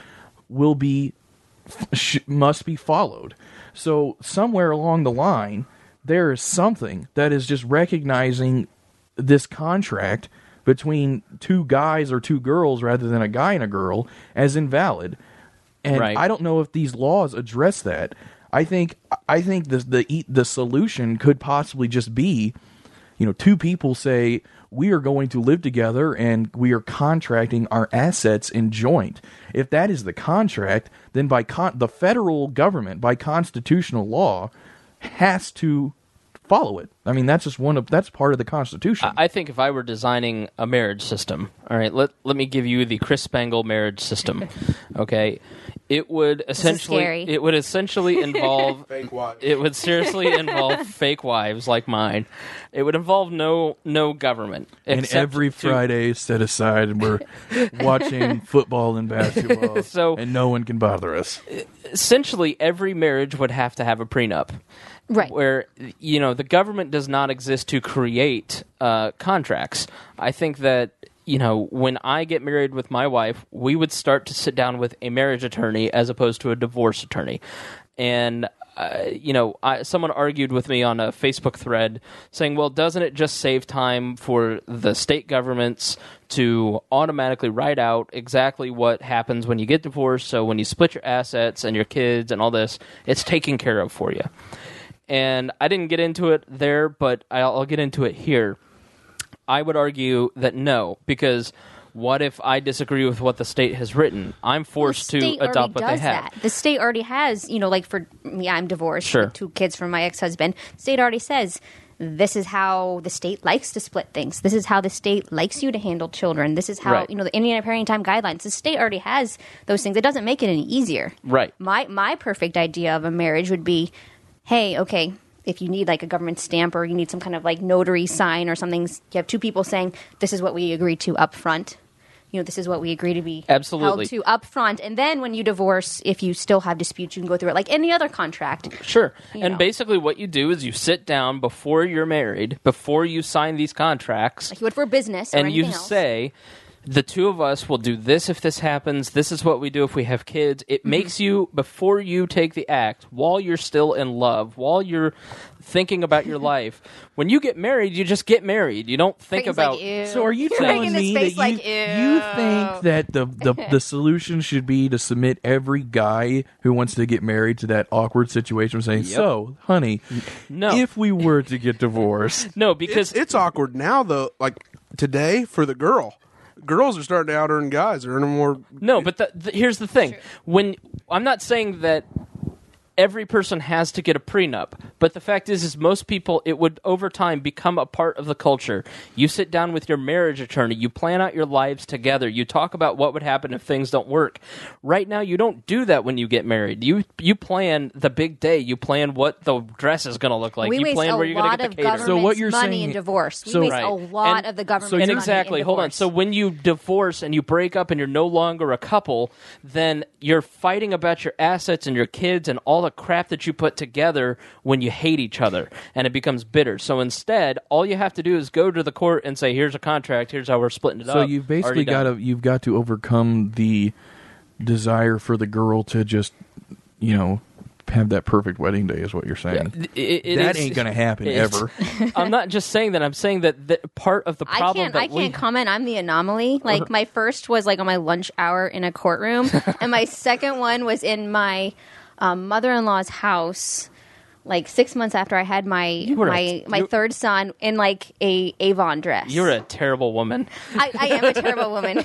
must be followed. So somewhere along the line, there is something that is just recognizing this contract between two guys or two girls rather than a guy and a girl as invalid. And I don't know if these laws address that. I think the solution could possibly just be, two people say we are going to live together and we are contracting our assets in joint. If that is the contract, then the federal government, by constitutional law, has to follow it. I mean, that's part of the Constitution. I think if I were designing a marriage system, all right, let me give you the Chris Spangle marriage system. Okay, it would essentially involve fake wives. It would seriously involve fake wives like mine. It would involve no government. And every Friday set aside, and we're watching football and basketball, and no one can bother us. Essentially, every marriage would have to have a prenup. Right. Where, the government does not exist to create contracts. I think that, when I get married with my wife, we would start to sit down with a marriage attorney as opposed to a divorce attorney. And, someone argued with me on a Facebook thread saying, well, doesn't it just save time for the state governments to automatically write out exactly what happens when you get divorced? So when you split your assets and your kids and all this, it's taken care of for you. And I didn't get into it there, but I'll get into it here. I would argue that no, because what if I disagree with what the state has written? I'm forced to adopt what they have. The state already has, like for me, I'm divorced with 2 kids from my ex-husband. The state already says, this is how the state likes to split things. This is how the state likes you to handle children. This is how, the Indiana Parenting Time Guidelines. The state already has those things. It doesn't make it any easier. Right. My perfect idea of a marriage would be, hey, okay, if you need like a government stamp or you need some kind of like notary sign or something, you have 2 people saying, this is what we agree to up front. This is what we agree to be held to up front. And then when you divorce, if you still have disputes, you can go through it like any other contract. Sure. And basically what you do is you sit down before you're married, before you sign these contracts. Like you would for business or anything else. And you say, the two of us will do this if this happens. This is what we do if we have kids. It makes you, before you take the act, while you're still in love, while you're thinking about your life, when you get married, you just get married. You don't think Creighton's about... like, ew. So are you You're telling making this me face that like, you think that the solution should be to submit every guy who wants to get married to that awkward situation saying, so, honey, No. if we were to get divorced... No, because... It's awkward now, though. Like today, for the girl, girls are starting to out earn guys. They're earning more. No, but here's the thing. When I'm not saying that every person has to get a prenup, but the fact is most people, it would over time become a part of the culture. You sit down with your marriage attorney, you plan out your lives together, you talk about what would happen if things don't work. Right now, you don't do that when you get married. You plan the big day. You plan what the dress is going to look like. We you waste plan a where you're going lot to get of the caterer. government's So what you're money saying- in divorce. We so- waste Right. a lot And of the government's So money exactly. in Hold on. divorce. So when you divorce and you break up and you're no longer a couple, then you're fighting about your assets and your kids and all the crap that you put together when you hate each other, and it becomes bitter. So instead, all you have to do is go to the court and say, "Here's a contract. Here's how we're splitting it up." So you've basically Already done. got to overcome the desire for the girl to just, have that perfect wedding day is what you're saying. It That is- ain't going to happen it's- ever. I'm not just saying that. I'm saying that part of the problem I can't comment. I'm the anomaly. Like my first was like on my lunch hour in a courtroom, and my second one was in my mother-in-law's house. Like 6 months after I had my third son in like a Avon dress. You're a terrible woman. I am a terrible woman.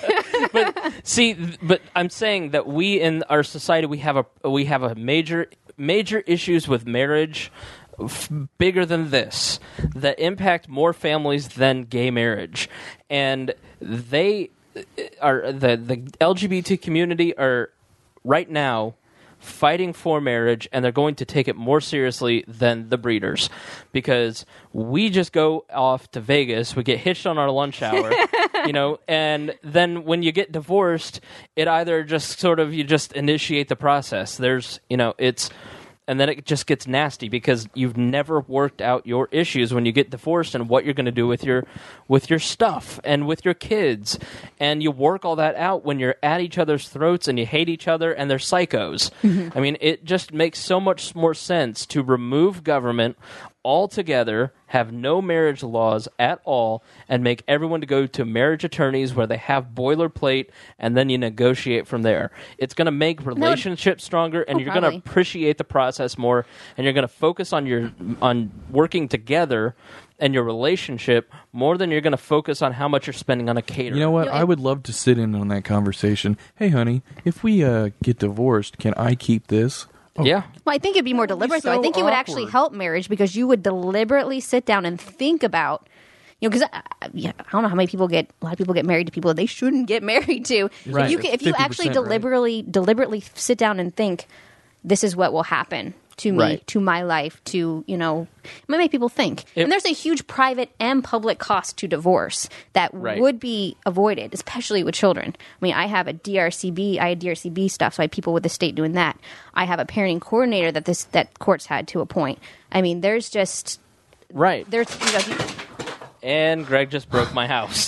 But I'm saying that we in our society we have a major issues with marriage bigger than this that impact more families than gay marriage, and they are the LGBT community are right now fighting for marriage, and they're going to take it more seriously than the breeders, because we just go off to Vegas, we get hitched on our lunch hour, and then when you get divorced, it either just sort of you just initiate the process. There's it's. And then it just gets nasty because you've never worked out your issues when you get divorced and what you're going to do with your stuff and with your kids. And you work all that out when you're at each other's throats and you hate each other and they're psychos. I mean, it just makes so much more sense to remove government altogether, have no marriage laws at all, and make everyone to go to marriage attorneys where they have boilerplate, and then you negotiate from there. It's going to make relationships stronger, and you're going to probably. appreciate the process more, and you're going to focus on working together and your relationship more than you're going to focus on how much you're spending on a caterer. You know what? I would love to sit in on that conversation. Hey, honey, if we get divorced, can I keep this? Yeah. Well, I think it'd be more deliberate, though. I so think it would actually awkward. help marriage because you would deliberately sit down and think about, because I don't know how many people a lot of people get married to people that they shouldn't get married to. Right. If you actually 50%, right? deliberately sit down and think, this is what will happen to me, Right. to my life, to, it might make people think. And there's a huge private and public cost to divorce that Right. would be avoided, especially with children. I mean, I had DRCB stuff, so I had people with the state doing that. I have a parenting coordinator that courts had to appoint. I mean, there's just, Right. there's, And Greg just broke my house.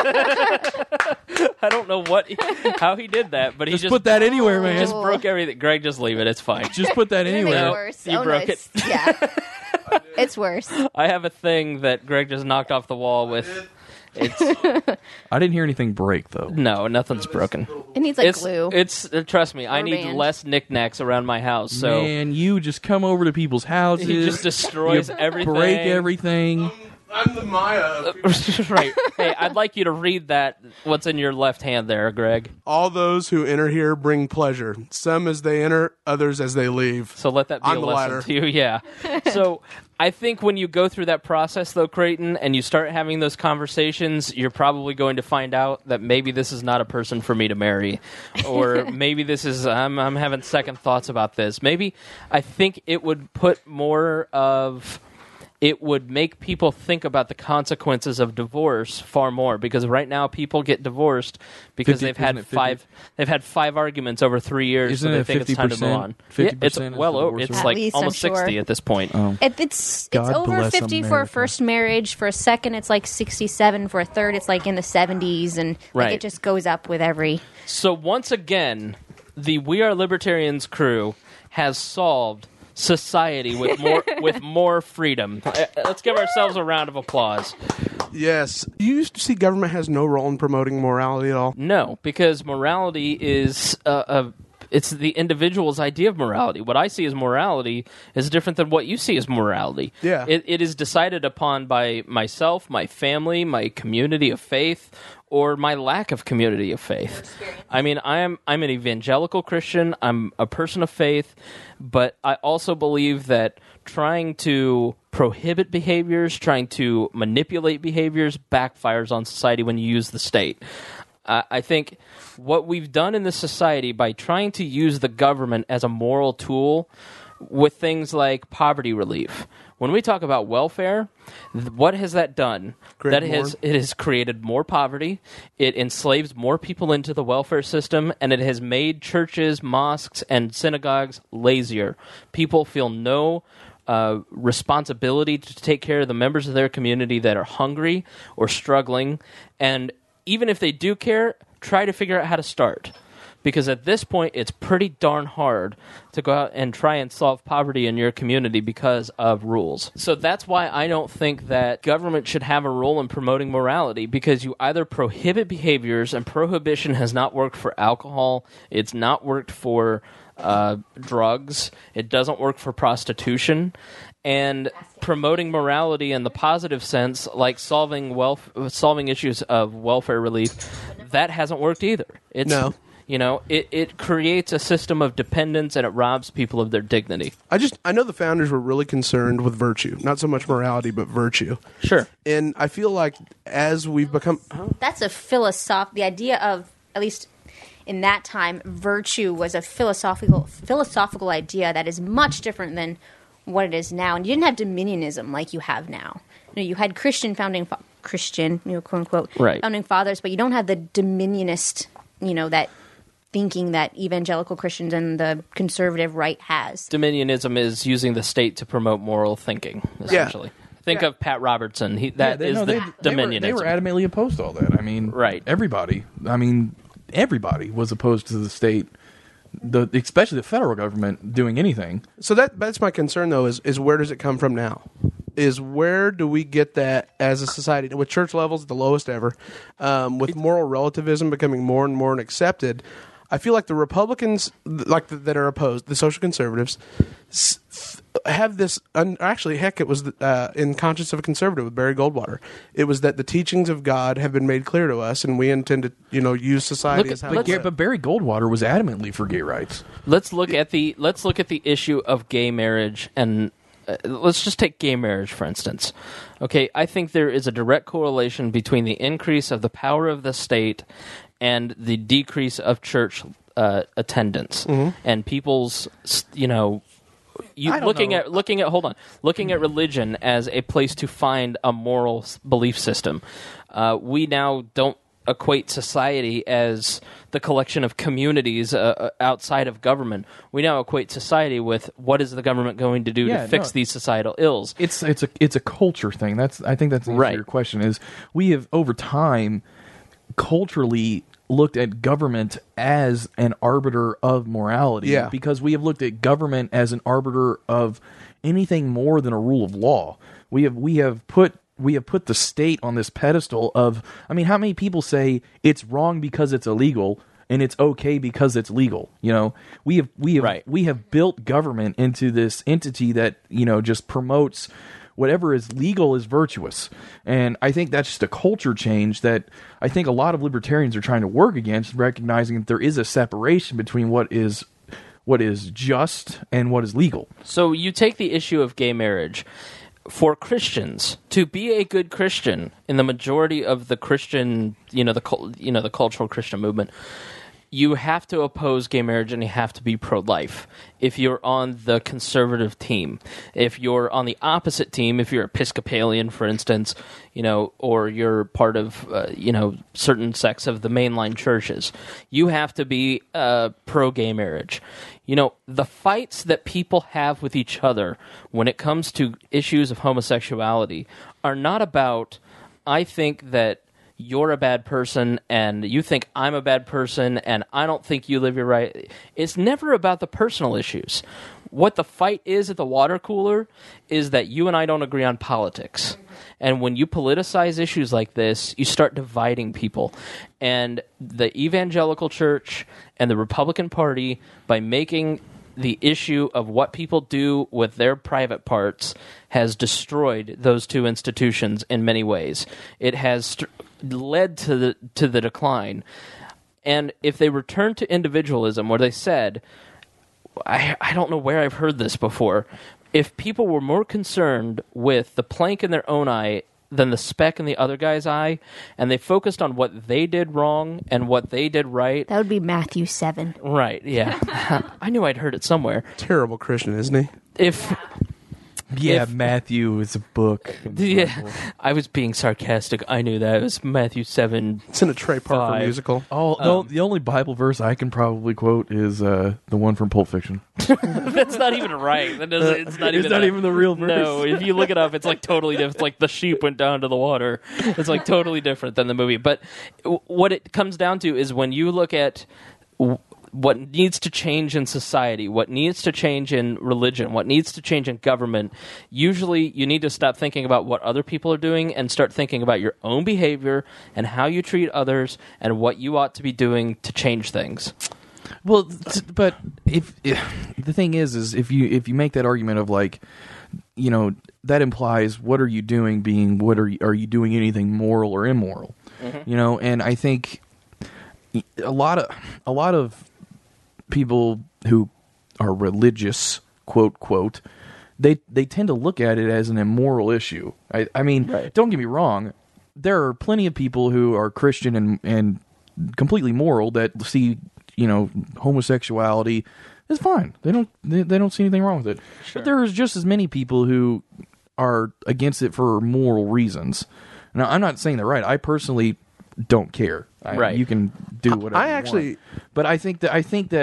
I don't know how he did that, but he just Put that anywhere, man. just broke everything. Greg, just leave it. It's fine. Just put that It'll make it anywhere. worse. You broke it. Yeah. It's worse. I have a thing that Greg just knocked off the wall with. It's I didn't hear anything break, though. no, nothing's broken. It needs like It's glue. trust me. I Or need band. less knicknacks around my house. So Man, you just come over to people's houses. he just destroys everything. break everything. I'm the Maya. Right. Hey, I'd like you to read that. What's in your left hand there, Greg? All those who enter here bring pleasure. Some as they enter, others as they leave. So let that be On a the lesson ladder. to you. Yeah. So I think when you go through that process, though, Creighton, and you start having those conversations, you're probably going to find out that maybe this is not a person for me to marry, or maybe this is I'm having second thoughts about this. Maybe I think it would put more of it would make people think about the consequences of divorce far more, because right now people get divorced because 50, they've had isn't it 50? they've had 5 arguments over 3 years, Isn't so they it think it's time to move 50%? on. 50% It's is well the over. divorce It's rate? like At least, almost I'm sure. 60 at this point. If it's God over bless 50 for a America. first marriage, for a second it's like 67, for a third it's like in the 70s, and like, Right. it just goes up with every. So once again, the We Are Libertarians crew has solved society with more freedom. Let's give ourselves a round of applause. Yes. You used to see government has no role in promoting morality at all. No, because morality is it's the individual's idea of morality. What I see as morality is different than what you see as morality. Yeah. It is decided upon by myself, my family, my community of faith, or my lack of community of faith. I mean, I'm an evangelical Christian. I'm a person of faith, but I also believe that trying to prohibit behaviors, trying to manipulate behaviors, backfires on society when you use the state. I think what we've done in this society by trying to use the government as a moral tool with things like poverty relief. When we talk about welfare, what has that done? It has created more poverty. It enslaves more people into the welfare system, and it has made churches, mosques, and synagogues lazier. People feel no responsibility to take care of the members of their community that are hungry or struggling, and even if they do care, try to figure out how to start. Because at this point, it's pretty darn hard to go out and try and solve poverty in your community because of rules. So that's why I don't think that government should have a role in promoting morality, because you either prohibit behaviors, and prohibition has not worked for alcohol, it's not worked for drugs, it doesn't work for prostitution, and promoting morality in the positive sense, like solving issues of welfare relief, that hasn't worked either. No. You know, it creates a system of dependence, and it robs people of their dignity. I know the founders were really concerned with virtue, not so much morality, but virtue. Sure. And I feel like as we've become, That's a the idea of, at least in that time, virtue was a philosophical idea that is much different than what it is now. And you didn't have dominionism like you have now. You know, you had Christian, quote unquote, Right. founding fathers, but you don't have the dominionist, that thinking that evangelical Christians and the conservative right has. Dominionism is using the state to promote moral thinking, essentially. Think of Pat Robertson. Dominionism. They were adamantly opposed to all that. I mean, Right. Everybody was opposed to the state, especially the federal government doing anything. so that's my concern though, is where does it come from now? Is where do we get that as a society? With church levels at the lowest ever, with moral relativism becoming more and more accepted, I feel like the Republicans, that are opposed, the social conservatives, have this. Actually, heck, it was in Conscience of a Conservative with Barry Goldwater. It was that the teachings of God have been made clear to us, and we intend to, use society as how. But Barry Goldwater was adamantly for gay rights. Let's look at the issue of gay marriage, and let's just take gay marriage for instance. Okay, I think there is a direct correlation between the increase of the power of the state and the decrease of church attendance and people's, looking at religion as a place to find a moral belief system. We now don't equate society as the collection of communities outside of government. We now equate society with what is the government going to do to fix these societal ills. It's a culture thing. I think that's the answer to your question. Is we have over time culturally looked at government as an arbiter of morality, because we have looked at government as an arbiter of anything more than a rule of law. We have put the state on this pedestal of, I mean, how many people say it's wrong because it's illegal and it's okay because it's legal? We have built government into this entity that, just promotes whatever is legal is virtuous. And I think that's just a culture change that I think a lot of libertarians are trying to work against, recognizing that there is a separation between what is just and what is legal. So you take the issue of gay marriage. For Christians, to be a good Christian in the majority of the Christian, the cultural Christian movement, you have to oppose gay marriage and you have to be pro-life if you're on the conservative team. If you're on the opposite team, if you're Episcopalian, for instance, or you're part of, certain sects of the mainline churches, you have to be pro-gay marriage. The fights that people have with each other when it comes to issues of homosexuality are not about, I think that you're a bad person and you think I'm a bad person and I don't think you live your right. It's never about the personal issues. What the fight is at the water cooler is that you and I don't agree on politics. And when you politicize issues like this, you start dividing people. And the evangelical church and the Republican Party, by making the issue of what people do with their private parts, has destroyed those two institutions in many ways. It has led to the decline. And if they return to individualism, where they said, I don't know where I've heard this before, if people were more concerned with the plank in their own eye than the speck in the other guy's eye, and they focused on what they did wrong and what they did right. That would be Matthew 7. Right, yeah. I knew I'd heard it somewhere. Terrible Christian, isn't he? Matthew is a book. Yeah, I was being sarcastic. I knew that. It was Matthew 7. It's in a Trey Parker 5. musical. Oh, the only Bible verse I can probably quote is the one from Pulp Fiction. That's not even right. It's not even the real verse. No, if you look it up, it's like totally different. It's like the sheep went down to the water. It's like totally different than the movie. But what it comes down to is when you look at what needs to change in society, what needs to change in religion, what needs to change in government, usually you need to stop thinking about what other people are doing and start thinking about your own behavior and how you treat others and what you ought to be doing to change things. Well, but if the thing is if you make that argument of like, that implies what are you doing being what are you doing anything moral or immoral, and I think a lot of people who are religious, quote, they tend to look at it as an immoral issue. I mean, right. Don't get me wrong. There are plenty of people who are Christian and completely moral that see, homosexuality is fine. They don't see anything wrong with it. Sure. But there's just as many people who are against it for moral reasons. Now, I'm not saying they're right. I personally don't care. Right. You can do whatever you want. But I think that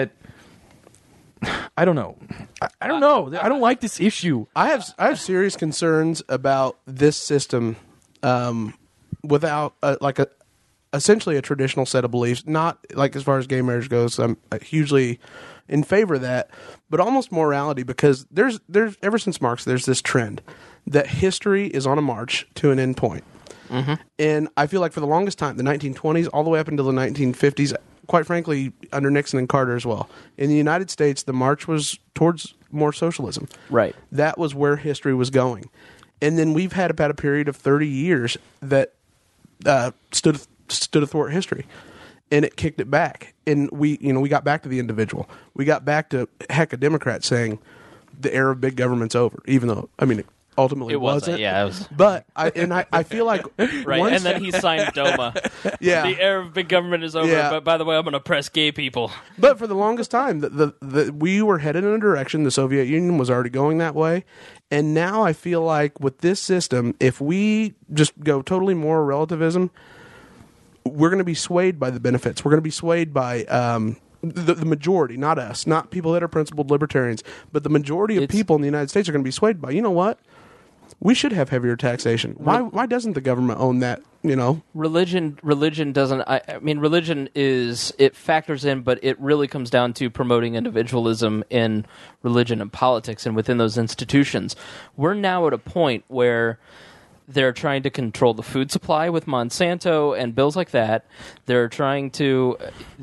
I don't know. I don't know. I don't like this issue. I have serious concerns about this system without essentially a traditional set of beliefs. Not like as far as gay marriage goes. I'm hugely in favor of that, but almost morality, because there's ever since Marx there's this trend that history is on a march to an end point. Mm-hmm. And I feel like for the longest time, the 1920s all the way up until the 1950s, quite frankly, under Nixon and Carter as well, in the United States, the march was towards more socialism. Right. That was where history was going. And then we've had about a period of 30 years that stood athwart history, and it kicked it back. And we got back to the individual. We got back to, heck, a Democrat saying the era of big government's over, even though, it ultimately it wasn't. Yeah, it was. But I feel like right, and then he signed DOMA. Yeah, the era of big government is over. Yeah. But by the way, I'm going to oppress gay people. But for the longest time, we were headed in a direction. The Soviet Union was already going that way, and now I feel like with this system, if we just go totally moral relativism, we're going to be swayed by the benefits. We're going to be swayed by the majority, not us, not people that are principled libertarians, but the majority of people in the United States are going to be swayed by, you know what? We should have heavier taxation. Why doesn't the government own that? Religion doesn't. Religion it factors in, but it really comes down to promoting individualism in religion and politics and within those institutions. We're now at a point where they're trying to control the food supply with Monsanto and bills like that. They're trying to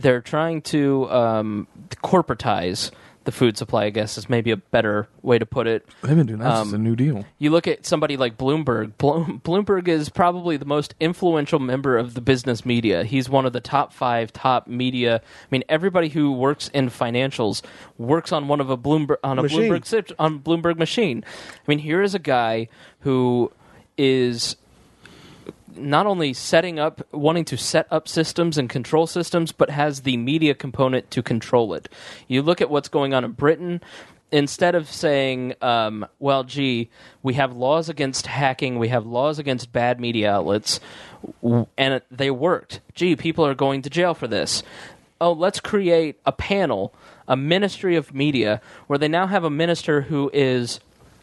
corporatize the food supply, I guess, is maybe a better way to put it. They've been doing that since the New Deal. You look at somebody like Bloomberg. Bloomberg is probably the most influential member of the business media. He's one of the top 5 top media. Everybody who works in financials works on a Bloomberg machine. Here is a guy who is not only wanting to set up systems and control systems, but has the media component to control it. You look at what's going on in Britain. Instead of saying, well, gee, we have laws against hacking, we have laws against bad media outlets, and they worked. Gee, people are going to jail for this. Oh, let's create a panel, a ministry of media, where they now have a minister who is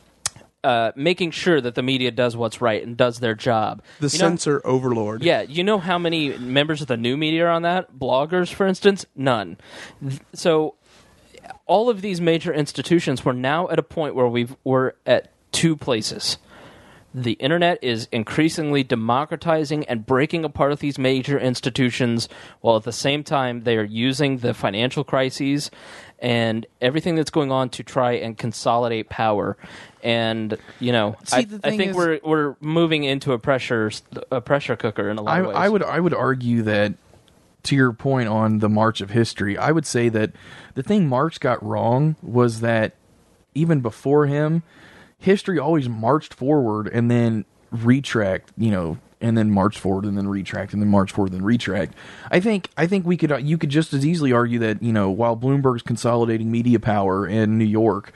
making sure that the media does what's right and does their job. The censor overlord. Yeah, you know how many members of the new media are on that? Bloggers, for instance? None. So all of these major institutions, we're now at a point where we're at two places. The internet is increasingly democratizing and breaking apart these major institutions, while at the same time they are using the financial crises and everything that's going on to try and consolidate power. And I think we're moving into a pressure cooker in a lot of ways. I would argue that, to your point on the march of history, I would say that the thing Marx got wrong was that even before him, history always marched forward and then retract, and then march forward and then retract and then march forward and then retract. I think you could just as easily argue that, while Bloomberg's consolidating media power in New York,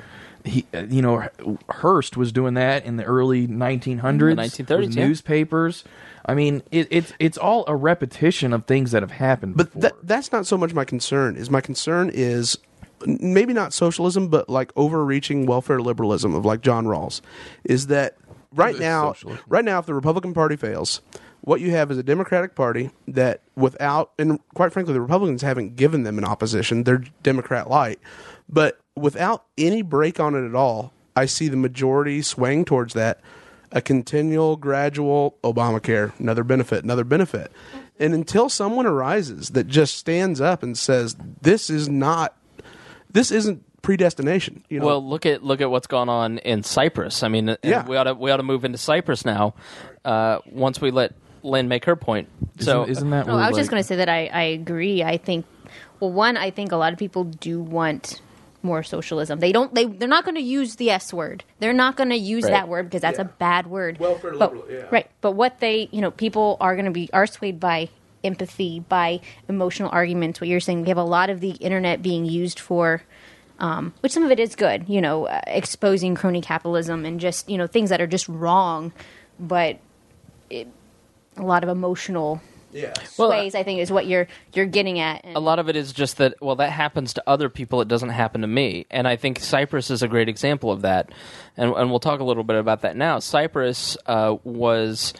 Hearst was doing that in the early 1900s, 1930s, with newspapers. I mean, it's all a repetition of things that have happened before. But that's not so much my concern. My concern is maybe not socialism, but like overreaching welfare liberalism of like John Rawls. Is that right now, if the Republican Party fails, what you have is a Democratic Party that and quite frankly, the Republicans haven't given them an opposition. They're Democrat light. But without any break on it at all, I see the majority swaying towards that. A continual, gradual Obamacare, another benefit. And until someone arises that just stands up and says, this isn't predestination. Well, look at what's gone on in Cyprus. I mean, we ought to move into Cyprus now. Once we let Lynn make her point. So isn't that? I was just going to say that I agree. I think, I think a lot of people do want more socialism. They're not going to use the S word. They're not going to use that word because that's a bad word. Welfare liberal, yeah. Right. But what people are swayed by empathy, by emotional arguments. What you're saying, we have a lot of the internet being used for, which some of it is good, exposing crony capitalism and just, things that are just wrong, but a lot of emotional sways, I think, is what you're getting at. And a lot of it is just that, that happens to other people. It doesn't happen to me. And I think Cyprus is a great example of that. And we'll talk a little bit about that now. Cyprus was...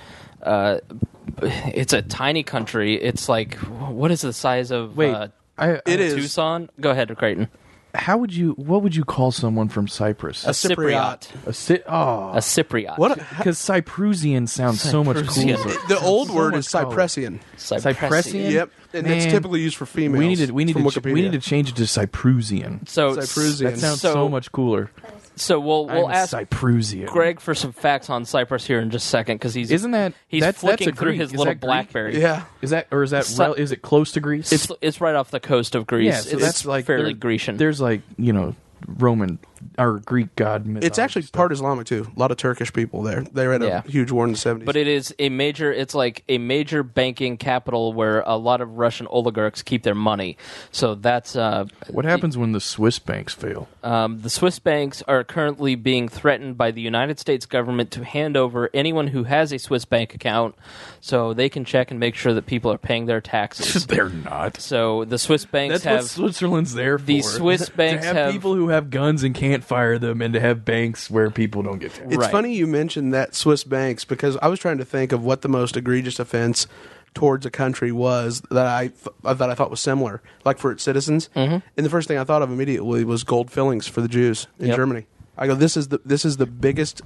it's a tiny country. It's like, what is the size of Tucson? Go ahead, Creighton. What would you call someone from Cyprus? A Cypriot. A Cypriot. What? Because Cyprusian sounds so much cooler. The old word is Cypressian. Cypressian? Yep, and it's typically used for females. We need to change it to Cyprusian. So Cyprusian. That sounds so much cooler. So we'll ask Cyprusian. Greg for some facts on Cyprus here in just a second because he's that's flicking a through Greek. his Is little that Greek? BlackBerry. Yeah. Is it close to Greece? It's right off the coast of Greece. Yeah, so that's like fairly Grecian. There's Roman or Greek god mythology. It's actually part Islamic too. A lot of Turkish people there. They had a huge war in the 70s. But it's like a major banking capital where a lot of Russian oligarchs keep their money. So that's what happens when the Swiss banks fail. The Swiss banks are currently being threatened by the United States government to hand over anyone who has a Swiss bank account so they can check and make sure that people are paying their taxes. They're not. So the Swiss banks That's what Switzerland's there for. The Swiss banks to have people who have guns and can't fire them, and to have banks where people don't get taxed. It's funny you mentioned that Swiss banks because I was trying to think of what the most egregious offense towards a country was that I thought was similar, like for its citizens. Mm-hmm. And the first thing I thought of immediately was gold fillings for the Jews in Germany. I go, this is the biggest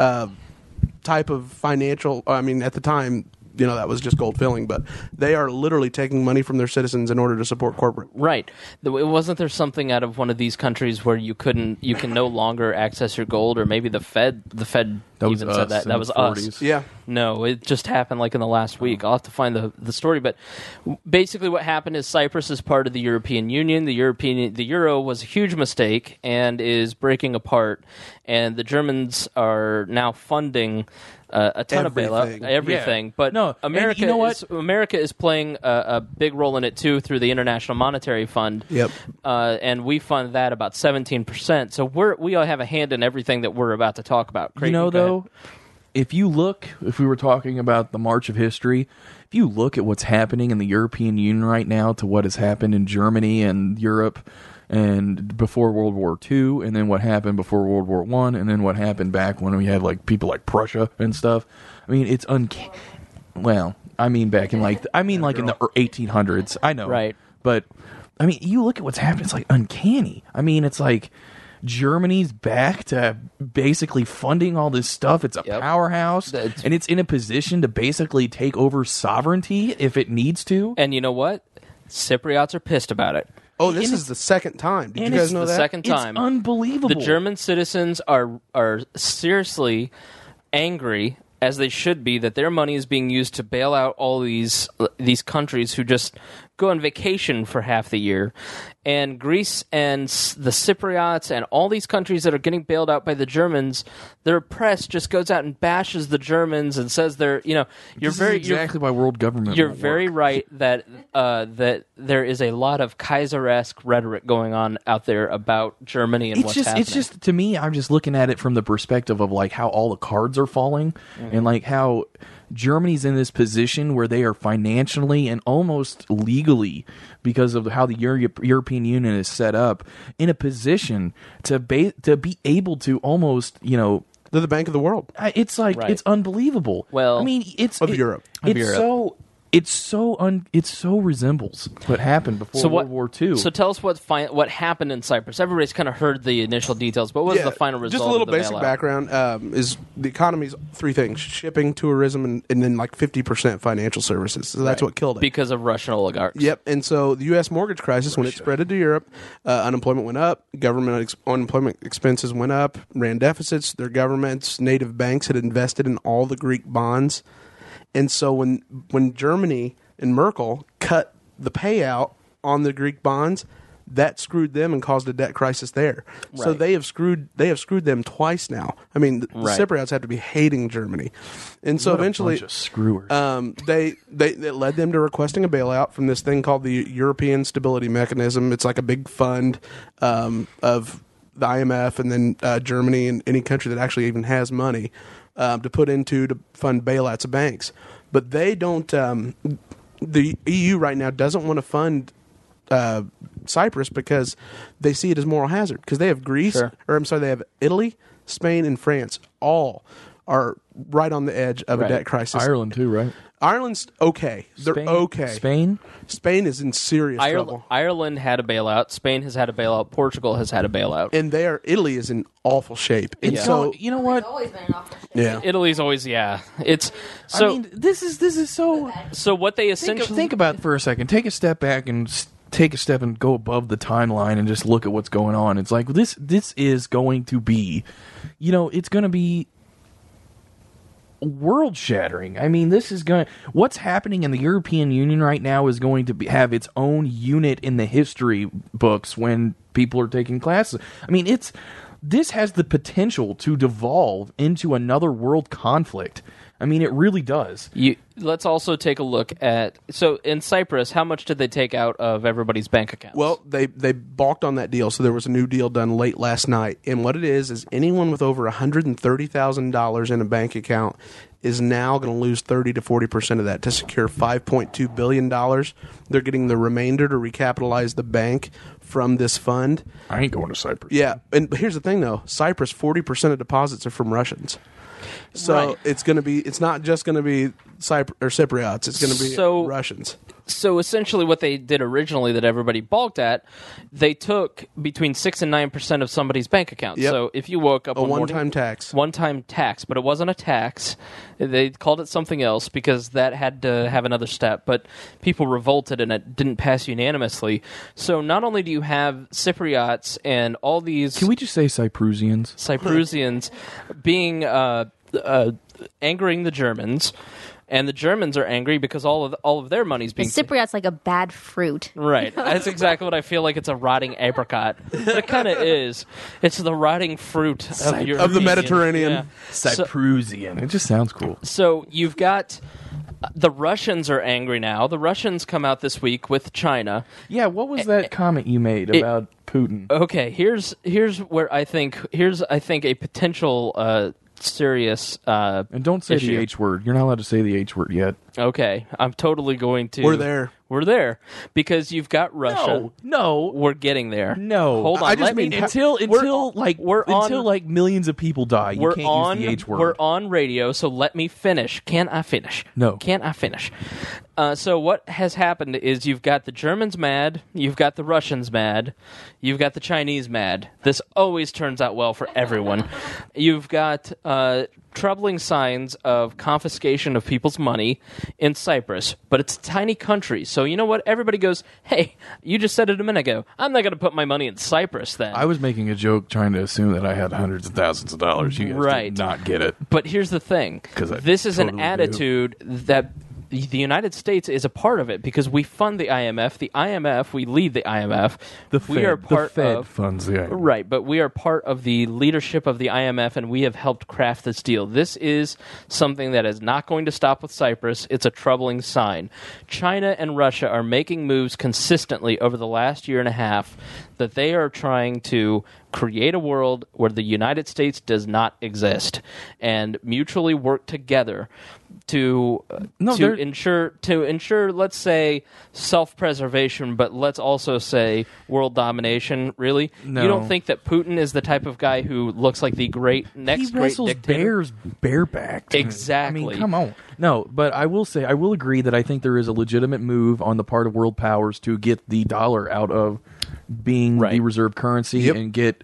type of financial. I mean, at the time, that was just gold filling, but they are literally taking money from their citizens in order to support corporate. Right. Wasn't there something out of one of these countries where you can no longer access your gold, or maybe the Fed That was even said us that. in That the was 40s. us. Yeah. No, it just happened like in the last week. I'll have to find the story, but basically what happened is Cyprus is part of the European Union. The euro was a huge mistake and is breaking apart, and the Germans are now funding a ton of Everything. bailout, everything. Yeah. But No, and America, you know what? America is playing a big role in it too through the International Monetary Fund. Yep. And we fund that about 17%. So we all have a hand in everything that we're about to talk about. You Creighton, know, go ahead. though, if we were talking about the march of history, if you look at what's happening in the European Union right now to what has happened in Germany and Europe and before World War II, and then what happened before World War I, and then what happened back when we had like people like Prussia and stuff. I mean, it's well, I mean back in like in the 1800s. I know, Right. But I mean, you look at what's happened. It's like uncanny. I mean, it's like Germany's back to basically funding all this stuff. It's a Yep. powerhouse, That's- and it's in a position to basically take over sovereignty if it needs to. And you know what? Cypriots are pissed about it. Oh, this is the second time. Did you and guys it's know the that? second time. It's unbelievable. The German citizens are seriously angry, as they should be, that their money is being used to bail out all these countries who just go on vacation for half the year. And Greece and the Cypriots and all these countries that are getting bailed out by the Germans, their press just goes out and bashes the Germans and says they're, you're This very is exactly why world government. You're won't very work. right that that there is a lot of Kaiser-esque rhetoric going on out there about Germany and what's happening. It's just to me, I'm just looking at it from the perspective of like how all the cards are falling, and like how Germany's in this position where they are financially and almost legally, because of how the European Union is set up, in a position to be able to almost, They're the bank of the world. it's like Right. it's unbelievable. Well, I mean, of Europe. It so resembles what happened before World War II. So tell us what happened in Cyprus. Everybody's kind of heard the initial details, but what was the final result? Just a little of the basic bailout? background is the economy's three things: shipping, tourism, and then like 50% financial services. So that's what killed it. because of Russian oligarchs. Yep, and so the U.S. mortgage crisis, when it spread to Europe, unemployment went up, government unemployment expenses went up, ran deficits. Their governments, native banks had invested in all the Greek bonds, and so when Germany and Merkel cut the payout on the Greek bonds, that screwed them and caused a debt crisis there. So Right. they have screwed them twice now. I mean, the Right. Cypriots have to be hating Germany, and so What a eventually bunch of screwers. they it led them to requesting a bailout from this thing called the European Stability Mechanism. It's like a big fund of the IMF and then Germany and any country that actually even has money to put into to fund bailouts of banks. But they don't. The EU right now doesn't want to fund Cyprus because they see it as moral hazard, because they have Greece, Sure. or I'm sorry, they have Italy, Spain, and France. All are right on the edge of Right. a debt crisis. Ireland too, right? Ireland's okay. They're Spain? okay. Spain? Spain is in serious trouble. Ireland had a bailout. Spain has had a bailout. Portugal has had a bailout. And Italy is in awful shape. And Yeah. so, you know what? always been an awful yeah. Italy's always it's so. I mean, this is so. so what they Think, essentially think about it for a second. Take a step back and take a step and go above the timeline and just look at what's going on. It's like this is going to be, it's going to be world shattering. I mean, what's happening in the European Union right now is going to have its own unit in the history books when people are taking classes. I mean, this has the potential to devolve into another world conflict. I mean, it really does. Let's also take a look at in Cyprus, how much did they take out of everybody's bank accounts? Well, they balked on that deal, so there was a new deal done late last night. And what it is anyone with over $130,000 in a bank account is now going to lose 30 to 40% of that to secure $5.2 billion. They're getting the remainder to recapitalize the bank from this fund. I ain't going to Cyprus. Yeah, and here's the thing, though. Cyprus, 40% of deposits are from Russians. So Right. it's not just going to be Cypriots. It's going to be Russians. So essentially what they did originally that everybody balked at, they took between 6 and 9% of somebody's bank account. Yep. So if you woke up A one morning- one-time tax. One-time tax, but it wasn't a tax. They called it something else because that had to have another step, but people revolted and it didn't pass unanimously. So not only do you have Cypriots and all these Can we just say Cyprusians? Cyprusians being angering the Germans, and the Germans are angry because all of their money's being Cypriot's like a bad fruit. Right. That's exactly what I feel like. It's a rotting apricot. But it kind of is. It's the rotting fruit of the Mediterranean. Yeah. Cyprusian. It just sounds cool. So you've got the Russians are angry now. The Russians come out this week with China. Yeah, what was that comment you made about Putin? Okay, here's where I think a potential serious And don't say issue. the H word. You're not allowed to say the H word yet. Okay, I'm totally going to. We're there. Because you've got Russia. No. We're getting there. No. Hold on. I just let me mean Until on- like millions of people die, you can't use the H word. We're on radio, so let me finish. Can I finish? No. Can I finish? So what has happened is you've got the Germans mad, you've got the Russians mad, you've got the Chinese mad. This always turns out well for everyone. You've got troubling signs of confiscation of people's money in Cyprus, but it's a tiny country. So you know what? Everybody goes, hey, you just said it a minute ago. I'm not going to put my money in Cyprus then. I was making a joke trying to assume that I had hundreds of thousands of dollars. You guys Right. did not get it. But here's the thing. 'Cause I This is an totally do. attitude that the United States is a part of it because we fund the IMF. The IMF, we lead the IMF. We are part the Fed of funds the IMF. Right, but we are part of the leadership of the IMF, and we have helped craft this deal. This is something that is not going to stop with Cyprus. It's a troubling sign. China and Russia are making moves consistently over the last year and a half that they are trying to create a world where the United States does not exist and mutually work together to ensure, let's say, self-preservation, but let's also say world domination. Really, No. you don't think that Putin is the type of guy who looks like the next He great wrestles dictator? bears barebacked. Exactly. I mean, come on. No, but I will say, I will agree that I think there is a legitimate move on the part of world powers to get the dollar out of being Right. the reserve currency Yep. and get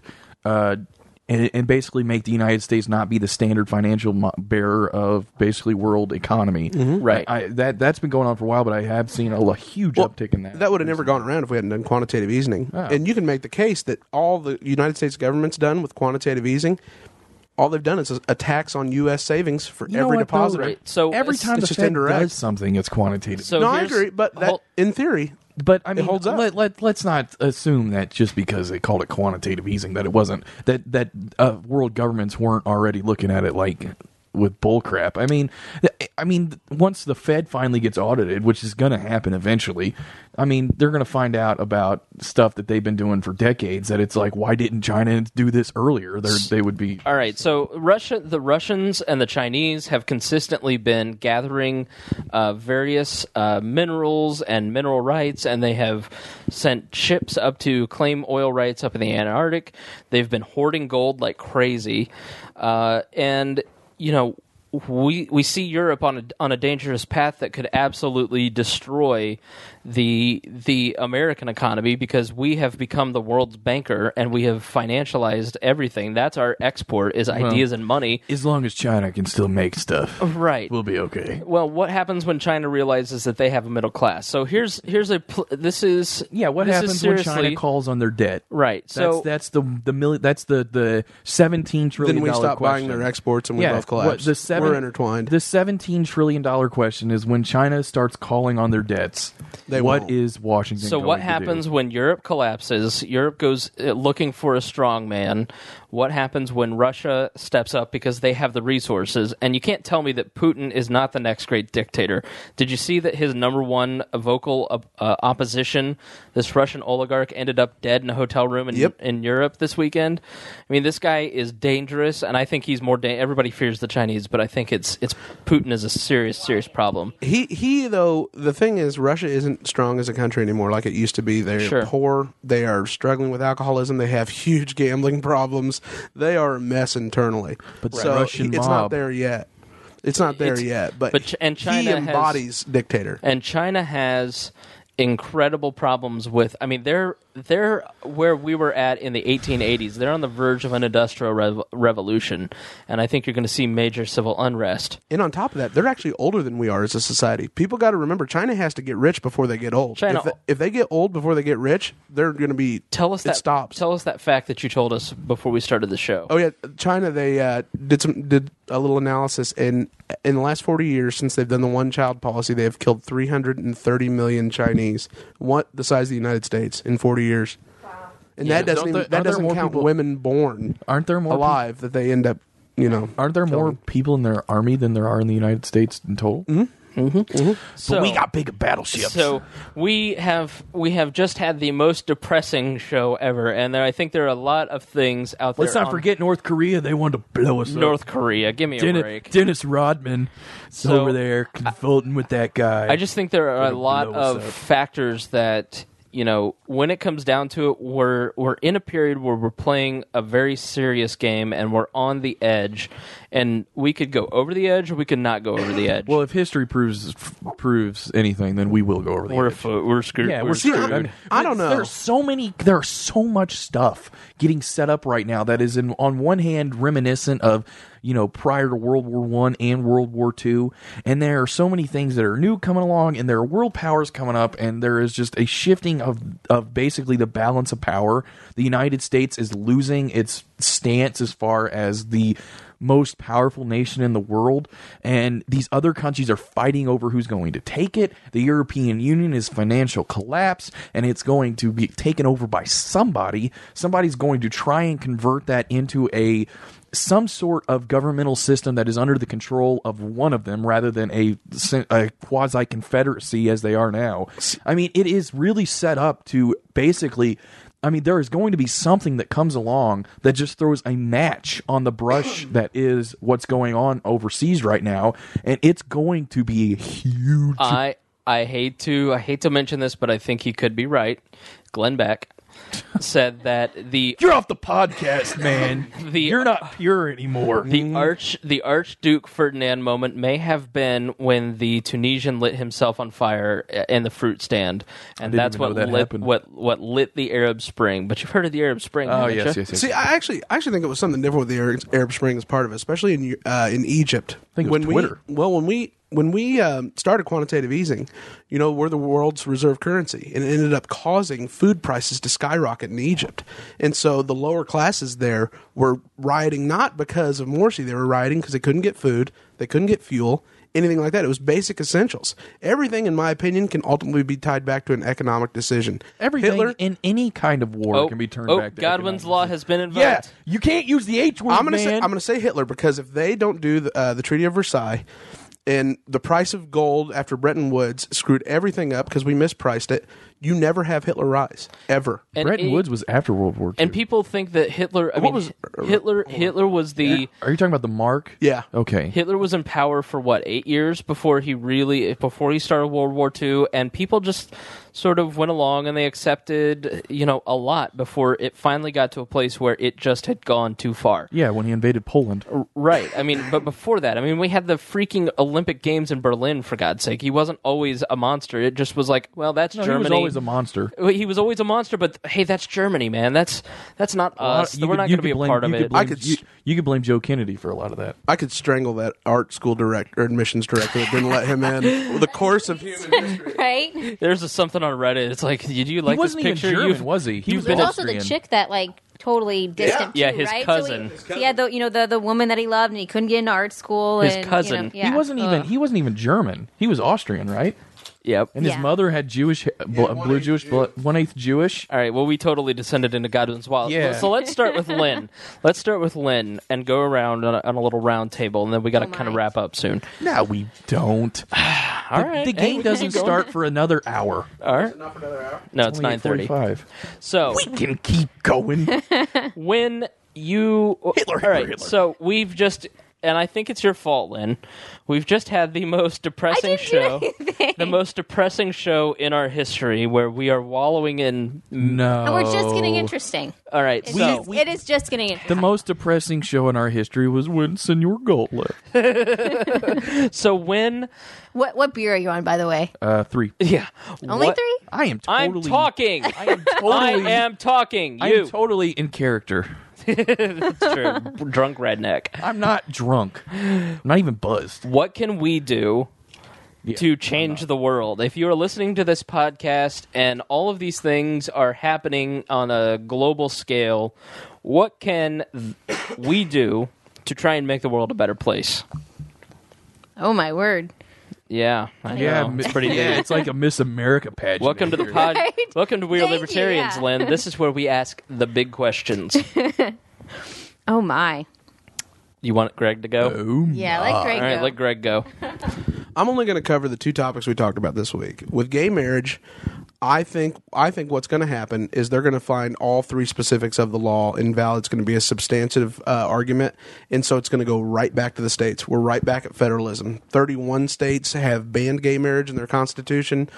and basically make the United States not be the standard financial bearer of basically world economy. Right. That's been going on for a while, but I have seen a huge uptick in that. That would have never gone around if we hadn't done quantitative easing. Oh. And you can make the case that all the United States government's done with quantitative easing, all they've done is a tax on U.S. savings for You know every what, though? depositor. Right. So Every time it's the just Fed indirect. does something, it's quantitative. So No, I here's- agree, but that, hold- in theory, But I mean, holds up. let's not assume that just because they called it quantitative easing that it wasn't that world governments weren't already looking at it like with bullcrap. I mean, once the Fed finally gets audited, which is going to happen eventually, I mean, they're going to find out about stuff that they've been doing for decades. That it's like, why didn't China do this earlier? They would be. All right, so the Russians and the Chinese have consistently been gathering various minerals and mineral rights, and they have sent ships up to claim oil rights up in the Antarctic. They've been hoarding gold like crazy, and you know. We see Europe on a dangerous path that could absolutely destroy the American economy because we have become the world's banker and we have financialized everything. That's our export is ideas and money. As long as China can still make stuff, Right. we'll be okay. Well, what happens when China realizes that they have a middle class? So here's this is Yeah, what this is happens when China seriously- calls on their debt? Right. So That's the $17 trillion. then we stop buying question. their exports and we both collapse. We're intertwined. The $17 trillion question is when China starts calling on their debts. They what won't. is Washington? So going what to happens do? when Europe collapses? Europe goes looking for a strong man. What happens when Russia steps up because they have the resources? And you can't tell me that Putin is not the next great dictator. Did you see that his number one vocal opposition, this Russian oligarch, ended up dead in a hotel room in Europe this weekend? I mean, this guy is dangerous, and I think he's more. Everybody fears the Chinese, but I think it's Putin is a serious problem. He though, the thing is, Russia isn't strong as a country anymore like it used to be. They're Sure. poor. They are struggling with alcoholism. They have huge gambling problems. They are a mess internally. But the so Russian it's mob- not there yet. It's not there yet. But and China he embodies dictator. And China has incredible problems with. I mean, they're where we were at in the 1880s. They're on the verge of an industrial revolution, and I think you're going to see major civil unrest. And on top of that, they're actually older than we are as a society. People got to remember, China has to get rich before they get old. If they get old before they get rich, they're going to be. Tell us that. Stops. Tell us that fact that you told us before we started the show. Oh yeah, China. They did a little analysis, and in the last 40 years, since they've done the one-child policy, they have killed 330 million Chinese, the size of the United States, in 40 years. Wow. And Yeah. that doesn't count women born Aren't there more alive that they end up, Aren't there more killing. people in their army than there are in the United States in total? So, But we got bigger battleships. So we have just had the most depressing show ever, and I think there are a lot of things out there. Let's not on forget North Korea. They wanted to blow us North up. Korea. Give me a break. Dennis Rodman is So, over there consulting with that guy. I just think there are a lot blow us of up. factors that, when it comes down to it, we're in a period where we're playing a very serious game and we're on the edge, and we could go over the edge or we could not go over the edge. Well, if history proves anything, then we will go over the edge. We're screwed. Yeah, we're we're screwed. screwed. I mean, I don't know. There's so much stuff getting set up right now that is, on one hand, reminiscent of prior to World War I and World War II, and there are so many things that are new coming along, and there are world powers coming up, and there is just a shifting of basically the balance of power. The United States is losing its stance as far as the most powerful nation in the world, and these other countries are fighting over who's going to take it. The European Union is financial collapse, and it's going to be taken over by somebody. Somebody's going to try and convert that into some sort of governmental system that is under the control of one of them rather than a quasi-confederacy as they are now. I mean, it is really set up to basically... there is going to be something that comes along that just throws a match on the brush that is what's going on overseas right now, and it's going to be huge. I hate to mention this, but I think he could be right. Glenn Beck said that You're off the podcast, man. You're not pure anymore. The Archduke Ferdinand moment may have been when the Tunisian lit himself on fire in the fruit stand, and that's what lit the Arab Spring. But you've heard of the Arab Spring? Oh, haven't yes, you? yes. See, I actually think it was something different with the Arab Spring as part of it, especially in Egypt. I think it was Twitter. When we started quantitative easing, we're the world's reserve currency, and it ended up causing food prices to skyrocket in Egypt. And so the lower classes there were rioting not because of Morsi; they were rioting because they couldn't get food, they couldn't get fuel, anything like that. It was basic essentials. Everything, in my opinion, can ultimately be tied back to an economic decision. Everything Hitler, in any kind of war can be turned back to Godwin's economic law decision. has been invoked. Yeah, you can't use the H word, I'm man. going to say Hitler, because if they don't do the Treaty of Versailles, and the price of gold after Bretton Woods screwed everything up because we mispriced it, you never have Hitler rise, ever. And Bretton Woods was after World War II. And people think that Hitler. Hitler was the. Are you talking about the mark? Yeah. Okay. Hitler was in power for 8 years before he started World War II, and people just sort of went along and they accepted, a lot before it finally got to a place where it just had gone too far. Yeah, when he invaded Poland. Right. But before that, we had the freaking Olympic Games in Berlin, for God's sake. He wasn't always a monster. It just was like, well, that's Germany. He was always a monster. He was always a monster, but hey, that's Germany, man. That's not us. We're not going to be a part of it. You could blame Joe Kennedy for a lot of that. I could strangle that art school director, admissions director that didn't let him in. The course of human history. Right? There's something on Reddit. It's like, did you like He wasn't this picture? even German, was he? He was There's also Austrian. the chick that totally distant Yeah, too, his right? cousin. So he had the woman that he loved, and he couldn't get into art school. His and, cousin. yeah. He wasn't even German. He was Austrian, right? Yep. And his Yeah. mother had blue Jewish blood, 1/8 Jewish. All right. Well, we totally descended into Godwin's Wild. Yeah. So let's start with Lynn. Let's start with Lynn and go around on a little round table, and then we got to Oh, kind of my. wrap up soon. No, we don't. All right. The Hey, game we can doesn't keep going. start for another hour. All right. No, it's 9:30. 9:45. So We can keep going. when you Hitler, all right, Hitler. so we've just and I think it's your fault, Lynn. We've just had the most depressing show, the most depressing show in our history, where we are wallowing in. No. And we're just getting interesting. All right, It's so just- it is just getting interesting. The most depressing show in our history was when Senor Galt left. so when, What beer are you on, by the way? 3. yeah, Only what- 3? I am I'm totally. talking. I am totally. I am talking. I You, am totally in character. It's true. Drunk redneck. I'm not drunk. I'm not even buzzed. What can we do Yeah, to change the world? If you are listening to this podcast and all of these things are happening on a global scale, what can we do to try and make the world a better place? Oh, my word. Yeah, I know. It's pretty yeah, deep. it's like a Miss America pageant. Welcome to the pod. Right? Welcome to We Are Thank you, Libertarians, yeah. Lynn. This is where we ask the big questions. Oh, my. You want Greg to go? Yeah, let Greg All right, go. let Greg go. I'm only going to cover the 2 topics we talked about this week. With gay marriage, I think what's going to happen is they're going to find all 3 specifics of the law invalid. It's going to be a substantive argument, and so it's going to go right back to the states. We're right back at federalism. 31 states have banned gay marriage in their constitution.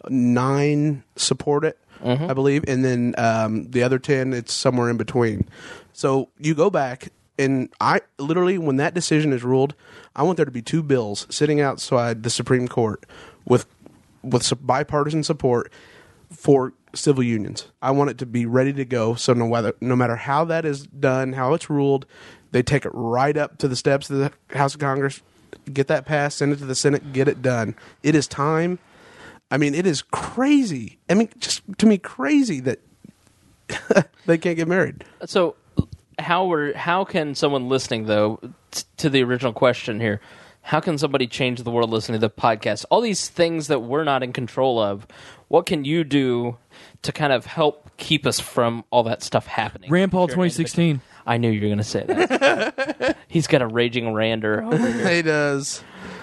9 support it, I believe, and then the other 10, it's somewhere in between. So you go back. And I literally, when that decision is ruled, I want there to be 2 bills sitting outside the Supreme Court with bipartisan support for civil unions. I want it to be ready to go. So no matter how that is done, how it's ruled, they take it right up to the steps of the House of Congress, get that passed, send it to the Senate, get it done. It is time. I mean, it is crazy. I mean, just to me, crazy that they can't get married. So, how can someone listening, though, to the original question here, how can somebody change the world listening to the podcast? All these things that we're not in control of, what can you do to kind of help keep us from all that stuff happening? Rand Paul If you're an 2016. I knew you were going to say that. He's got a raging rander over here. He does.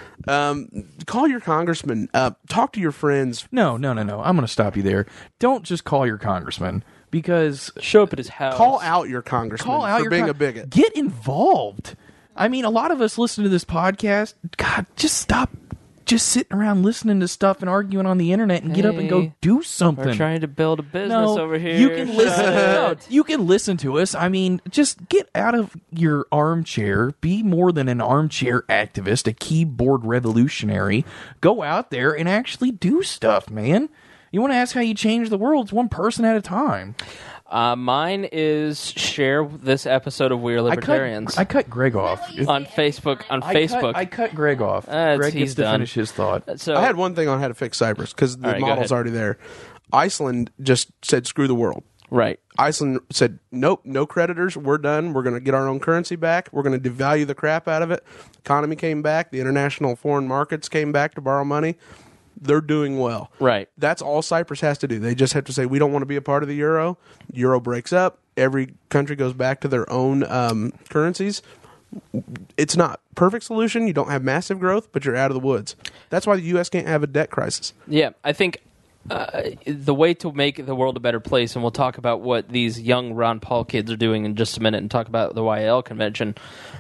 Call your congressman. Talk to your friends. No. I'm going to stop you there. Don't just call your congressman because Show up at his house. Call out your congressman for being a bigot. Get involved. I mean, a lot of us listen to this podcast. God, just stop just sitting around listening to stuff and arguing on the internet and get up and go Hey, do something. We're trying to build a business No, over here. you can listen. Shut No, it. you can listen to us. I mean, just get out of your armchair. Be more than an armchair activist, a keyboard revolutionary. Go out there and actually do stuff, man. You want to ask how you change the world? It's one person at a time. Mine is share this episode of We Are Libertarians I cut Greg off. on Facebook. I cut Greg off. Greg he's gets to done. finish his thought. So I had one thing on how to fix Cyprus because the All right, go model's ahead. already there. Iceland just said, screw the world. right. Iceland said, nope, no creditors. We're done. We're going to get our own currency back. We're going to devalue the crap out of it. Economy came back. The international foreign markets came back to borrow money. They're doing well. Right. That's all Cyprus has to do. They just have to say, we don't want to be a part of the euro. Euro breaks up. Every country goes back to their own currencies. It's not a perfect solution. You don't have massive growth, but you're out of the woods. That's why the U.S. can't have a debt crisis. Yeah, I think the way to make the world a better place, and we'll talk about what these young Ron Paul kids are doing in just a minute and talk about the YAL convention.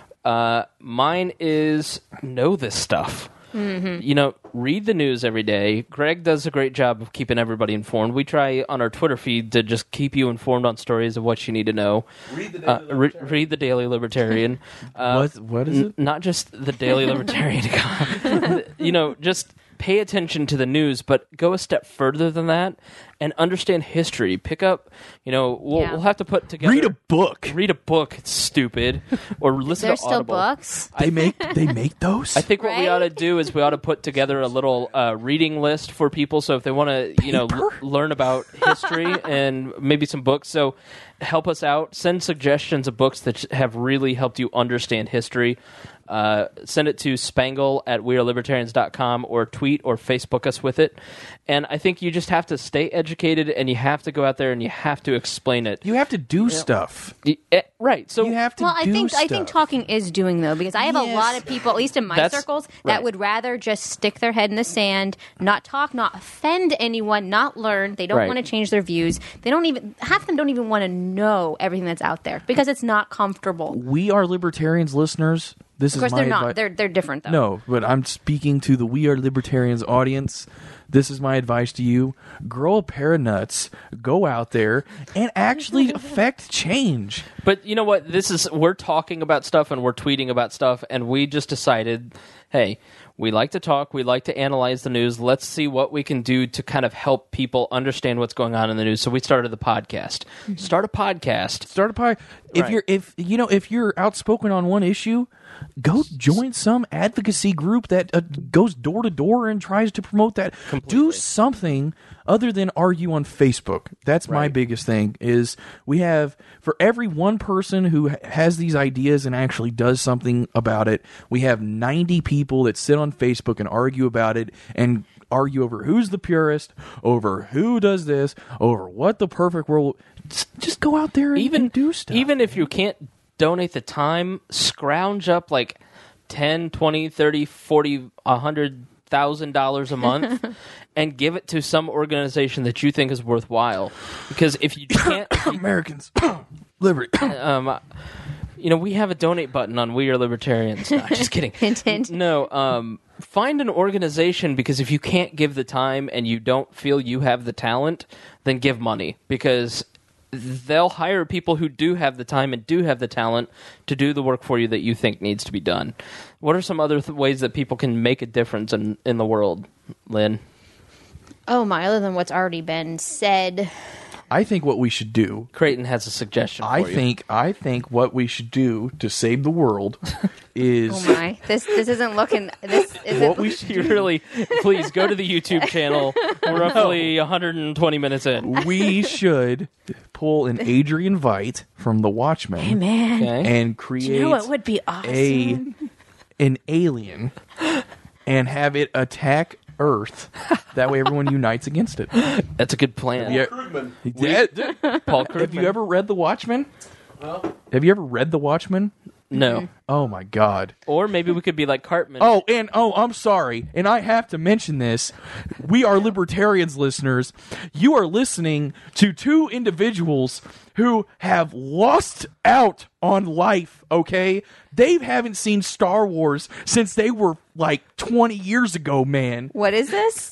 Mine is know this stuff. Mm-hmm. You know, read the news every day. Greg does a great job of keeping everybody informed. We try on our Twitter feed to just keep you informed on stories of what you need to know. Read the Daily Libertarian. What is it? Not just the Daily Libertarian. You know, just pay attention to the news, but go a step further than that and understand history. Pick up, you know, we'll have to put together. Read a book. Read a book, it's stupid. Or listen There's to still Audible. books. They make those. I think what we Right? ought to do is we ought to put together a little reading list for people. So if they want to, you know, learn about history and maybe some books, so help us out. Send suggestions of books that have really helped you understand history. Send it to spangle@wearelibertarians.com or tweet or Facebook us with it. And I think you just have to stay educated and you have to go out there and you have to explain it. you have to do stuff. Right. So You have to Well, do I think talking is doing though, because I have a Yes. lot of people, at least in my That's- circles, right. that would rather just stick their head in the sand, not talk, not offend anyone, not learn. They don't Right. want to change their views. They don't even half of them don't even want to know everything that's out there because it's not comfortable. We are libertarians, listeners. this Of course, is my they're not. advice. They're different though. No, but I'm speaking to the We Are Libertarians audience. This is my advice to you. Grow a pair of nuts, go out there, and actually affect change. But you know what? We're talking about stuff and we're tweeting about stuff, and we just decided, hey, we like to talk, we like to analyze the news. Let's see what we can do to kind of help people understand what's going on in the news. So we started the podcast. Start a podcast. Start a pie. If you're outspoken on one issue, go join some advocacy group that goes door to door and tries to promote that. Do something other than argue on Facebook. That's my biggest thing. Is we have, for every one person who has these ideas and actually does something about it, we have 90 people that sit on Facebook and argue about it and argue over who's the purist, over who does this, over what the perfect world. Just go out there and do stuff. Even if you can't donate the time, scrounge up like $10, $20, $30, $40, $100,000 a month and give it to some organization that you think is worthwhile. Because if you can't, Americans, liberty. we have a donate button on We Are Libertarians. No, just kidding. Hint, hint. No, find an organization, because if you can't give the time and you don't feel you have the talent, then give money, because they'll hire people who do have the time and do have the talent to do the work for you that you think needs to be done. What are some other ways that people can make a difference in the world, Lynn? Oh my! Other than what's already been said, I think what we should do. Creighton has a suggestion for you. I think what we should do to save the world is. oh my! This isn't looking. This isn't. What we should You really, please go to the YouTube channel. We're roughly 120 minutes in. We should pull an Adrian Veidt from The Watchmen. Hey man! Okay. And create you know what would be awesome? an alien and have it attack Earth. That way everyone unites against it. That's a good plan. Yeah. Paul Krugman. Have you ever read The Watchmen? Have you ever read The Watchmen? No. Oh my God. Or maybe we could be like Cartman. I'm sorry. And I have to mention this. We Are Libertarians listeners. You are listening to two individuals who have lost out on life, okay? They haven't seen Star Wars since they were like 20 years ago, man. What is this?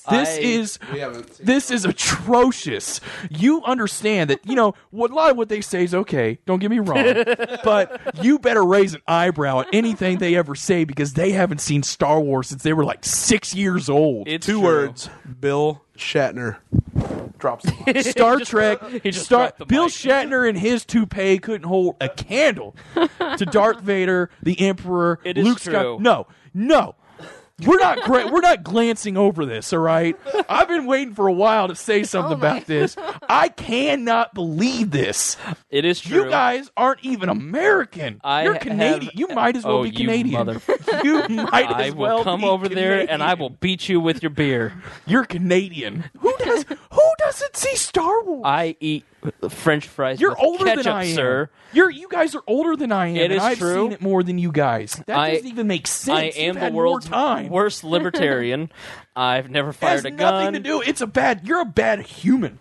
This is atrocious. You understand that, a lot of what they say is okay. Don't get me wrong. But you better raise an eyebrow at anything they ever say, because they haven't seen Star Wars since they were like 6 years old. It's Two true. words. Bill Shatner. Drops the mic. Star Trek. He just dropped the Bill mic. Shatner and his toupee couldn't hold a candle to Darth Vader, the Emperor, It is Luke true. Skywalker. No. We're not glancing over this, all right? I've been waiting for a while to say something about this. I cannot believe this. It is true. You guys aren't even American. You're Canadian. You might as well be Canadian. You might I as well will come be over there and Canadian. I will beat you with your beer. You're Canadian. Who doesn't see Star Wars? I eat French fries You're with older ketchup, than I am, sir. You guys are older than I am. It and is I've true. seen it more than you guys. That doesn't even make sense. I am You've the had world's more time. worst libertarian. I've never It fired has a nothing gun. to do. You're a bad human.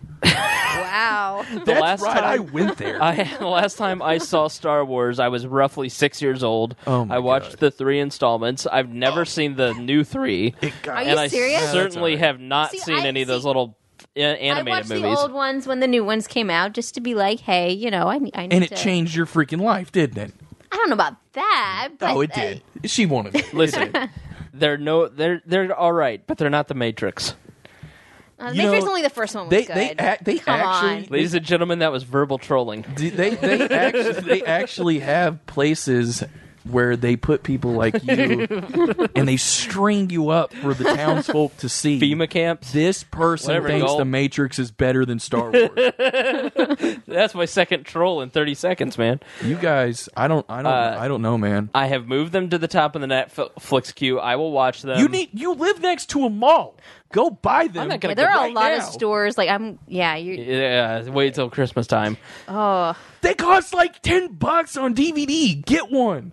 Wow! That's last right. time- I went there. The last time I saw Star Wars, I was roughly 6 years old. Oh my I watched God. the 3 installments. I've never seen the new 3. Are you and I serious? certainly That's all right. have not See, seen any of those see- little I animated watched movies. the old ones when the new ones came out, just to be like, hey, I need And it to. changed your freaking life, didn't it? I don't know about that. But, Oh, it did. She wanted it. Listen, they're all right, but they're not the Matrix. The You Matrix know, only the first one was they- good. they Come actually- on. Ladies and gentlemen, that was verbal trolling. They actually have places where they put people like you and they string you up for the townsfolk to see. FEMA camps. This person Whatever, thinks Gold. the Matrix is better than Star Wars. That's my second troll in 30 seconds, man. You guys, I don't know, man. I have moved them to the top of the Netflix queue. I will watch them. You live next to a mall. Go buy them. I'm not gonna Yeah, there go are right a lot now. of stores. Like you. Yeah, wait till Christmas time. Oh, They cost like $10 on DVD. Get one.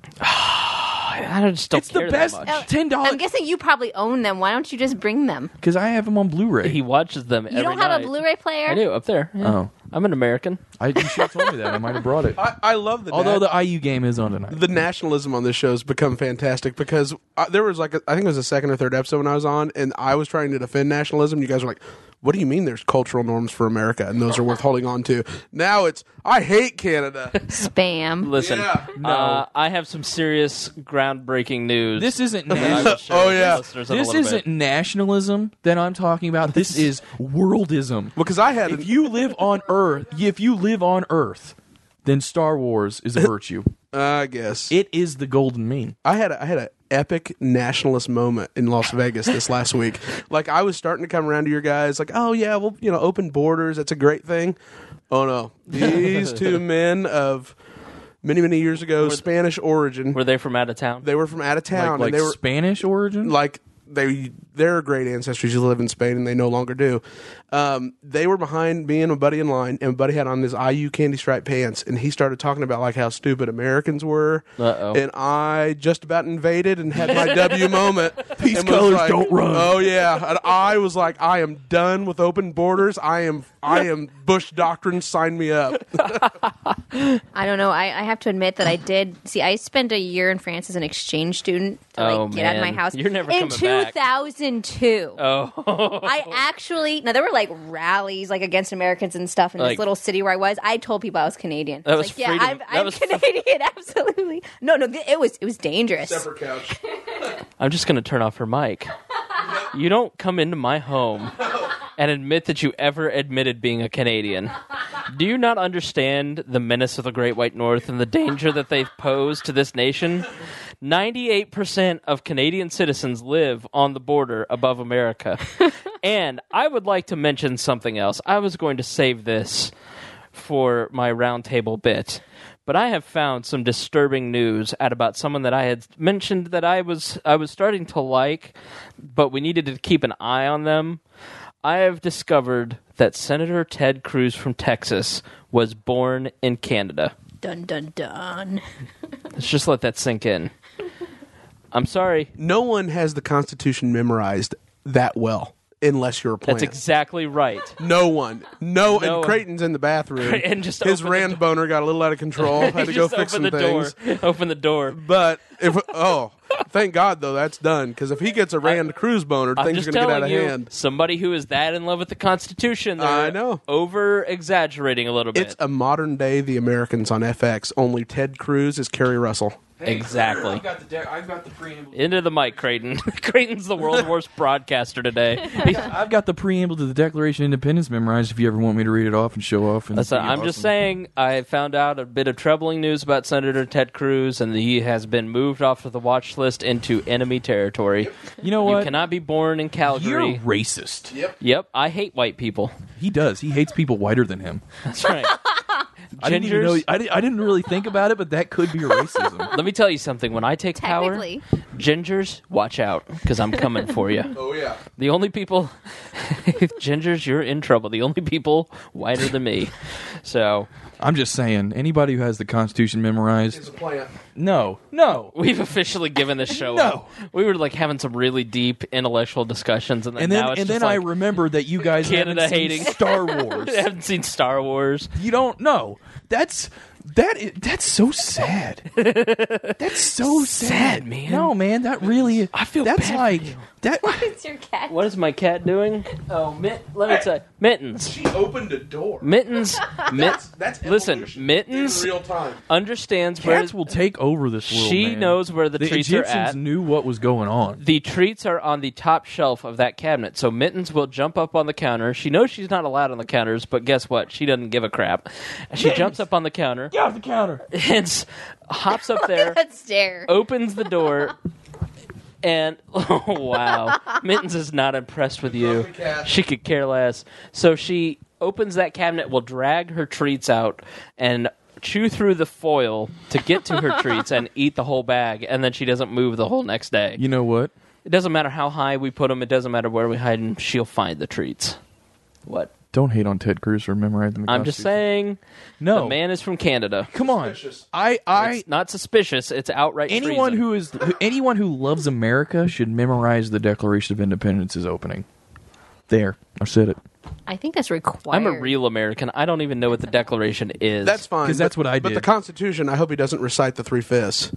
I just don't It's the care best. that much. I'm $10 guessing you probably own them. Why don't you just bring them? because I have them on Blu-ray. He watches them every You don't have night. a Blu-ray player? I do, up there. Yeah. Oh, I'm an American. You should have told me that. I might have brought it. I love the Although the IU game is on tonight. the nationalism on this show has become fantastic because there was I think it was the second or third episode when I was on, and I was trying to defend nationalism. You guys were like, what do you mean there's cultural norms for America and those are worth holding on to? Now it's, I hate Canada. Spam. Listen, Yeah. I have some serious groundbreaking news. This isn't that I national. will share Oh, with the yeah. listeners in a This little isn't bit. nationalism that I'm talking about. This is worldism. Because I had If you live on Earth, then Star Wars is a virtue. I guess It is the golden mean. I had an epic nationalist moment in Las Vegas this last week. Like I was starting to come around to your guys, like, oh yeah, well, open borders, that's a great thing. Oh no, these two men of many years ago, Spanish origin, Were they from out of town? they were from out of town, Like and they were Spanish origin? like their great ancestors who live in Spain and they no longer do. They were behind me and a buddy in line, and my buddy had on his IU candy stripe pants, and he started talking about like how stupid Americans were. Uh-oh. And I just about invaded and had my W moment. These and was colors like, don't run. Oh yeah, and I was like, I am done with open borders. I am Bush doctrine. Sign me up. I don't know. I have to admit that I did. See, I spent a year in France as an exchange student to Oh, get out of my man. house. You're never in coming back. 2002. Oh, I actually now there were like rallies like against Americans and stuff in Like- this little city where I was. I told people I was Canadian. That I was like, yeah, freedom. I'm was Canadian. Absolutely. No, it was dangerous. Separate couch. I'm just going to turn off her mic. You don't come into my home and admit that you ever admitted being a Canadian. Do you not understand the menace of the Great White North and the danger that they pose to this nation? 98% of Canadian citizens live on the border above America. And I would like to mention something else. I was going to save this for my roundtable bit. But I have found some disturbing news out about someone that I had mentioned that I was starting to like, but we needed to keep an eye on them. I have discovered that Senator Ted Cruz from Texas was born in Canada. Dun dun dun. Let's just let that sink in. I'm sorry. No one has the Constitution memorized that well, unless you're a plant. That's exactly right. No one. No, No. And Creighton's in the bathroom. And just his open the rand boner got a little out of control. Had to go Just fix open some the things. door. Open the door. But thank God though that's done, because if he gets a Rand Cruz boner, I'm things just are going to get telling out of you, hand. somebody who is that in love with the Constitution, they're I know. over-exaggerating a little bit. It's a modern day The Americans on FX. Only Ted Cruz is Kerry Russell. Exactly. I've got the preamble. Into the mic, Creighton. Creighton's the world's worst broadcaster today. I've got the preamble to the Declaration of Independence memorized. If you ever want me to read it off and show off, and I'm just saying, I found out a bit of troubling news about Senator Ted Cruz, and he has been moved off of the watch list into enemy territory. You know what? You cannot be born in You're Calgary. racist. Yep, I hate white people. He does. He hates people whiter than him. That's right. I didn't even know. Gingers? I didn't really think about it, but that could be racism. Let me tell you something. When I take power, Technically. gingers, watch out, because I'm coming for you. Oh yeah. The only people, gingers, you're in trouble. The only people whiter than me. So I'm just saying, anybody who has the Constitution memorized, It's a plant. no. we've officially given this show No. up. We were like having some really deep intellectual discussions, and then, And now then, it's and just then I like, remember that you guys Canada haven't seen hating. Star Wars. I haven't seen Star Wars. You don't know. That's so sad. That's so sad, man. No, man, that really. I feel that's bad for like you. that. It's your cat. What is my cat doing? Oh, let me tell you. Mittens. She opened a door. Mittens. That's Listen, evolution Mittens in real time. understands where Cats will take over this world. she man. knows where the The treats Egyptians are at. knew what was going on. The treats are on the top shelf of that cabinet. So Mittens will jump up on the counter. She knows she's not allowed on the counters, but guess what? She doesn't give a crap. She jumps up on the counter Get off the counter. and hops up there, That stare. opens the door, and oh wow, Mittens is not impressed with you. Fluffy cat. She could care less. So she opens that cabinet, will drag her treats out, and chew through the foil to get to her treats and eat the whole bag, and then she doesn't move the whole next day. You know what? It doesn't matter how high we put them. It doesn't matter where we hide them. She'll find the treats. What? Don't hate on Ted Cruz for memorizing the I'm just saying, No, the man is from Canada. come on. Suspicious. I It's not suspicious. It's outright anyone treason. anyone who loves America should memorize the Declaration of Independence's opening. There, I said it. I think that's required. I'm a real American. I don't even know what the Declaration is. That's fine. 'Cause that's what I But did. the Constitution, I hope he doesn't recite the 3/5.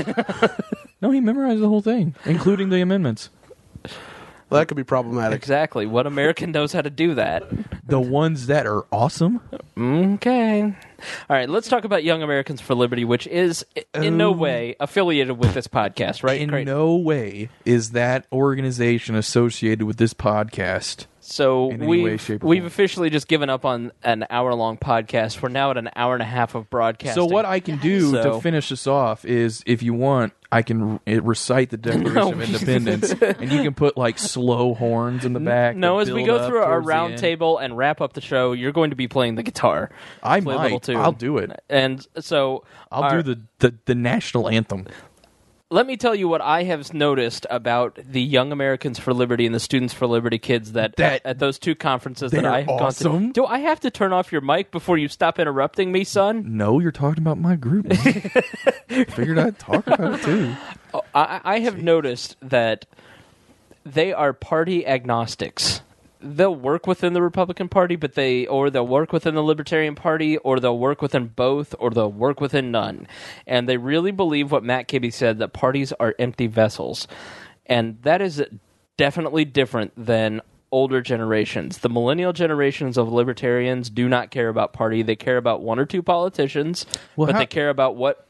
No, he memorized the whole thing, including the amendments. Well, that could be problematic. Exactly. What American knows how to do that? The ones that are awesome. Okay. All right, let's talk about Young Americans for Liberty, which is in no way affiliated with this podcast, right? In Great. no way is that organization associated with this podcast. So in any way, shape, or we've form. officially just given up on an hour-long podcast. We're now at an hour and a half of broadcasting. So what I can do So- to finish this off is, if you want, I can recite the Declaration of Independence, and you can put like slow horns in the back. No, that as we build go up through our towards the round end. table and wrap up the show, you're going to be playing the guitar. I Play might. level 2. I'll do it. And so I'll do the national anthem. Let me tell you what I have noticed about the Young Americans for Liberty and the Students for Liberty kids that at those two conferences that they're I have gone awesome. to. Do I have to turn off your mic before you stop interrupting me, son? No, you're talking about my group. Figured I'd talk about it too. I have noticed that they are party agnostics. They'll work within the Republican Party, but they'll work within the Libertarian Party, or they'll work within both, or they'll work within none. And they really believe what Matt Kibbe said, that parties are empty vessels. And that is definitely different than older generations. The millennial generations of libertarians do not care about party. They care about one or two politicians, but they care about what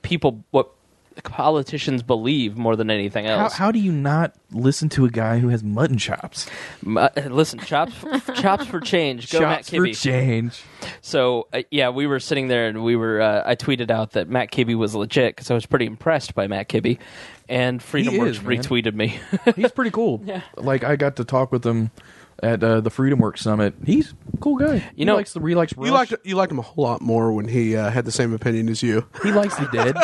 politicians believe more than anything else. How do you not listen to a guy who has mutton chops? Listen, chops for change. Go Matt Chops for Kibbe. change. So yeah, we were sitting there and we were. I tweeted out that Matt Kibbe was legit because I was pretty impressed by Matt Kibbe, and Freedom Works retweeted me. He's pretty cool. Yeah. Like, I got to talk with him at the Freedom Works Summit. He's a cool guy. He likes Rush. You liked him a whole lot more when he had the same opinion as you. He likes the dead.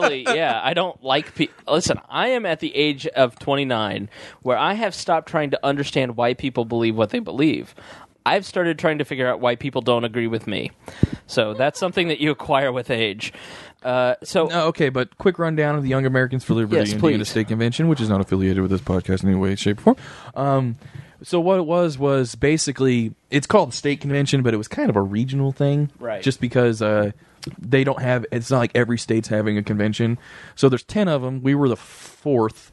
I don't like people. Listen, I am at the age of 29 where I have stopped trying to understand why people believe what they believe. I've started trying to figure out why people don't agree with me. So that's something that you acquire with age. Okay, but quick rundown of the Young Americans for Liberty Yes, Indiana please. State Convention, which is not affiliated with this podcast in any way, shape, or form. So what it was basically, it's called the State Convention, but it was kind of a regional thing. Right. Just because they don't have, it's not like every state's having a convention. So there's 10 of them. We were the 4th.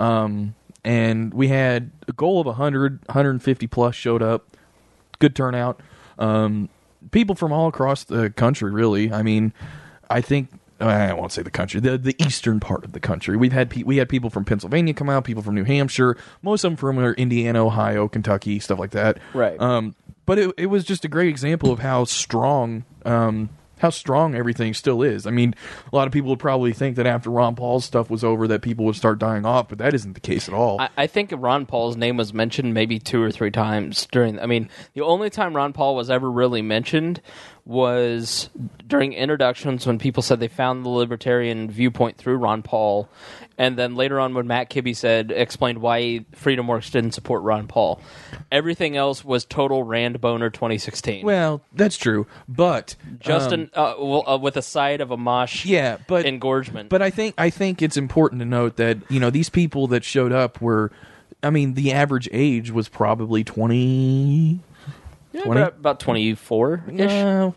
And we had a goal of 150 plus showed up. Good turnout. People from all across the country, really. I mean, I think I won't say the country, the eastern part of the country. We had people from Pennsylvania come out, people from New Hampshire, most of them from Indiana, Ohio, Kentucky, stuff like that. Right. But it was just a great example of how strong everything still is. I mean, a lot of people would probably think that after Ron Paul's stuff was over that people would start dying off, but that isn't the case at all. I think Ron Paul's name was mentioned maybe 2 or 3 times the only time Ron Paul was ever really mentioned was during introductions when people said they found the libertarian viewpoint through Ron Paul, and then later on when Matt Kibbe explained why Freedom Works didn't support Ron Paul. Everything else was total Rand Boner 2016. Well, that's true, but Justin, with a side of a mosh engorgement. But I think it's important to note that, these people that showed up were, the average age was probably 20. About 24-ish. No,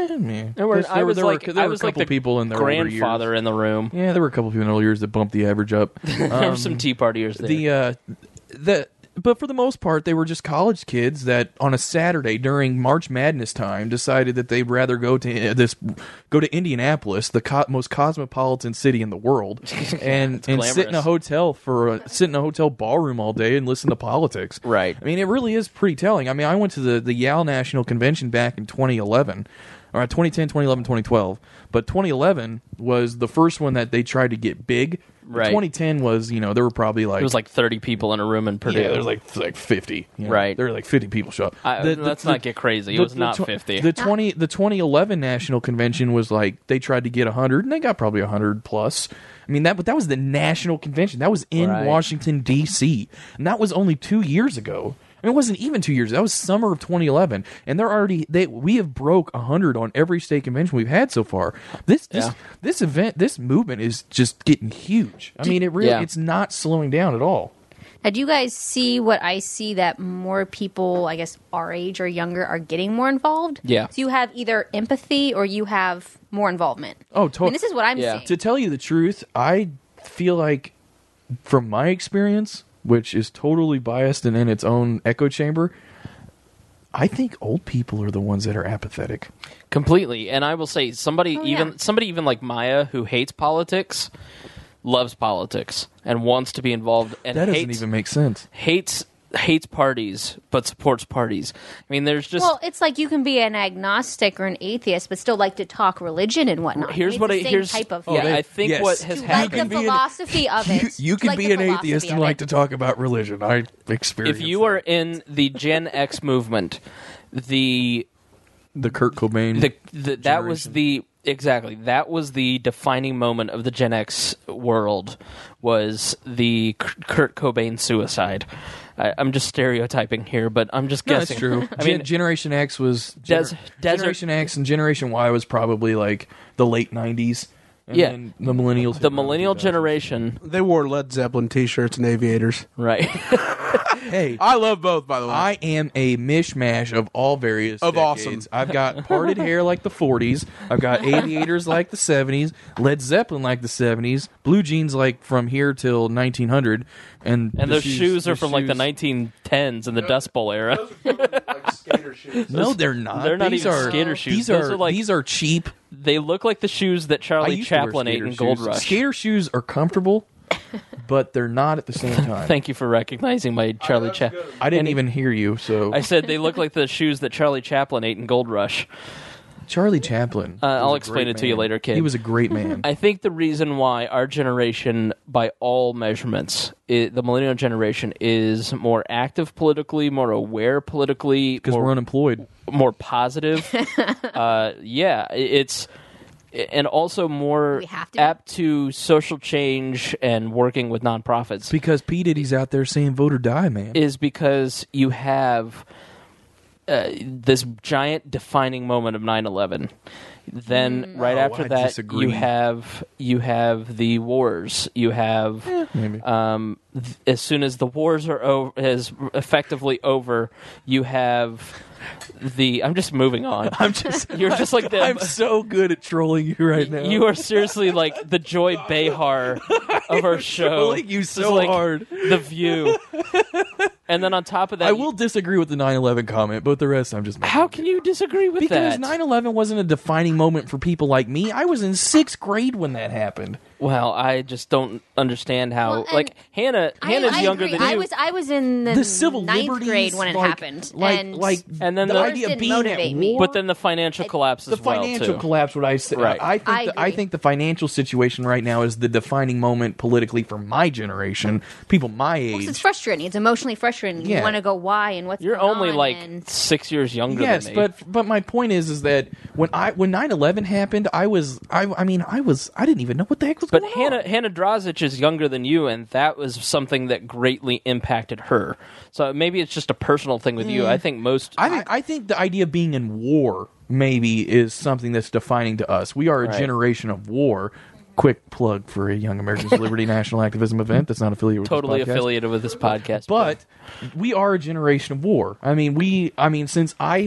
I was like the people in their grandfather in the room. Yeah, there were a couple people in their years that bumped the average up. There were some Tea Partiers there. But for the most part, they were just college kids that on a Saturday during March Madness time decided that they'd rather go to Indianapolis, the most cosmopolitan city in the world, and sit in a hotel ballroom all day and listen to politics. Right. It really is pretty telling. I went to the Yale National Convention back in 2011. Or 2010, 2011, 2012. But 2011 was the first one that they tried to get big. Right. 2010 was, there were probably There was 30 people in a room in Purdue. Yeah, there was like 50. Right. There were 50 people show up. Let's not get crazy. It was not 50. The 2011 National Convention was they tried to get 100, and they got probably 100 plus. But that was the National Convention. That was in Washington, D.C. And that was only 2 years ago. It wasn't even 2 years. That was summer of 2011, and we have broke 100 on every state convention we've had so far. This movement is just getting huge. It's not slowing down at all. Do you guys see what I see, that more people, I guess, our age or younger are getting more involved? Yeah. So you have either empathy or you have more involvement. Oh, I totally. mean, this is what I'm Yeah. seeing. To tell you the truth, I feel like, from my experience, which is totally biased and in its own echo chamber, I think old people are the ones that are apathetic. Completely. And I will say, somebody yeah. even like Maya, who hates politics, loves politics and wants to be involved, and That doesn't hates even make sense. hates parties but supports parties. I mean, there's just Well, it's like you can be an agnostic or an atheist, but still like to talk religion and whatnot. here's It's what the I same here's type of yeah, thing. I think yes. what has You like happened. the philosophy of it. You can like be the an philosophy atheist and of like it. to talk about religion. I experienced If you are in the Gen X movement, the Kurt Cobain. that was the exactly that was the defining moment of the Gen X world, was the Kurt Cobain suicide. I'm just stereotyping here, but I'm just No, guessing. that's true. I mean, Generation X was Desert- Generation X and Generation Y was probably like the late '90s. And Yeah. then the millennials. the millennial generation, They wore Led Zeppelin T-shirts and aviators. right? Hey, I love both, by the way. I am a mishmash of all various Of decades. awesome. I've got parted hair like the 40s. I've got aviators like the 70s. Led Zeppelin like the 70s. Blue jeans like from here till 1900. And And the those shoes are the from like the shoes- 1910s and the Dust Bowl era. like skater shoes. No, they're not. They're not These even are, skater shoes. These Those are are like- these are cheap. They look like the shoes that I Charlie used to wear Chaplin ate skater in Gold shoes. Rush. Skater shoes are comfortable, but they're not at the same time. Thank you for recognizing my Charlie Chaplin. I didn't even hear you. So I said they look like the shoes that Charlie Chaplin ate in Gold Rush. Charlie Chaplin. I'll was a explain great it to you man. later, kid. He was a great man. I think the reason why our generation, by all measurements, the millennial generation, is more active politically, more aware politically, Because we're unemployed. more positive. It's and also more We have to. apt to social change and working with nonprofits. Because P. Diddy's out there saying vote or die, man. Is because you have this giant defining moment of 9/11. Then right Oh, after I that, disagree. you have the wars. You have Maybe. as soon as the wars are over, is effectively over, you have the. I'm just moving on. You're just like the. I'm so good at trolling you right now. You are seriously like the Joy Behar of our show. trolling you Just so like hard. The View. And then on top of that, I will disagree with the 9/11 comment, but the rest I'm just making. How can you disagree with Because that? 9/11 wasn't a defining moment for people like me. I was in 6th grade when that happened. Well, I just don't understand how. Well, and like Hannah's I younger agree. than you. I was in the Civil ninth liberties, grade when it like- happened, like, and And then the the- idea of didn't being motivate at me. war. But then the financial collapse the as well financial too. collapse. What I said, Right. I think. I I agree. think the financial situation right now is the defining moment politically for my generation. People my age. it's frustrating. It's emotionally frustrating. Yeah. You want to go why and what's You're going only on, like and 6 years younger Yes, than me. but my point is that when 9/11 happened, I didn't even know what the heck was But going on. Hannah Drazic is younger than you, and that was something that greatly impacted her. So maybe it's just a personal thing with you. I think most. I think the idea of being in war maybe is something that's defining to us. We are a Right. generation of war. Quick plug for a Young Americans Liberty National Activism event that's not affiliated with totally this podcast. affiliated with this podcast, But we are a generation of war. Since I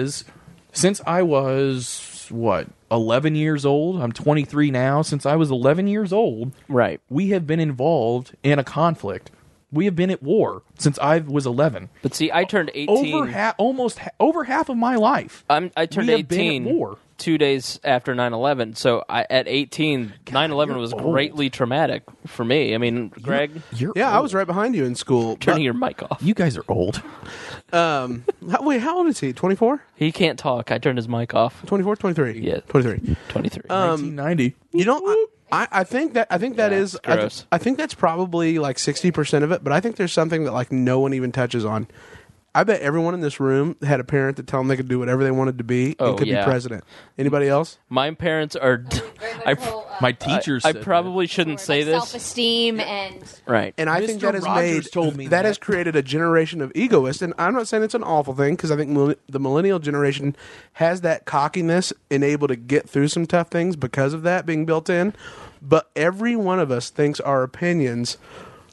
was what, 11 years old? I'm 23 now. Since I was 11 years old, right. we have been involved in a conflict. We have been at war since I was 11. But see, I turned 18. Over half of my life. I turned we have been 18 at war. 2 days after 9/11. So at 18, 9/11 was old. greatly traumatic for me. I mean, Greg, You're Yeah, I old. was right behind you in school. turning your mic off. You guys are old. Wait, how old is he? 24? He can't talk. I turned his mic off. 24, 23? Yeah. 23. 23. 1990. You know, I think that Yeah, is it's gross. I think that's probably like 60% of it, but I think there's something that like no one even touches on. I bet everyone in this room had a parent that told them they could do whatever they wanted to be Oh, and could yeah. be president. Anybody else? My parents are. My teachers. I said probably shouldn't say this. self-esteem and Right. And I Mr. think that has Rogers told me that that. has created a generation of egoists. And I'm not saying it's an awful thing because I think the millennial generation has that cockiness and able to get through some tough things because of that being built in. But every one of us thinks our opinions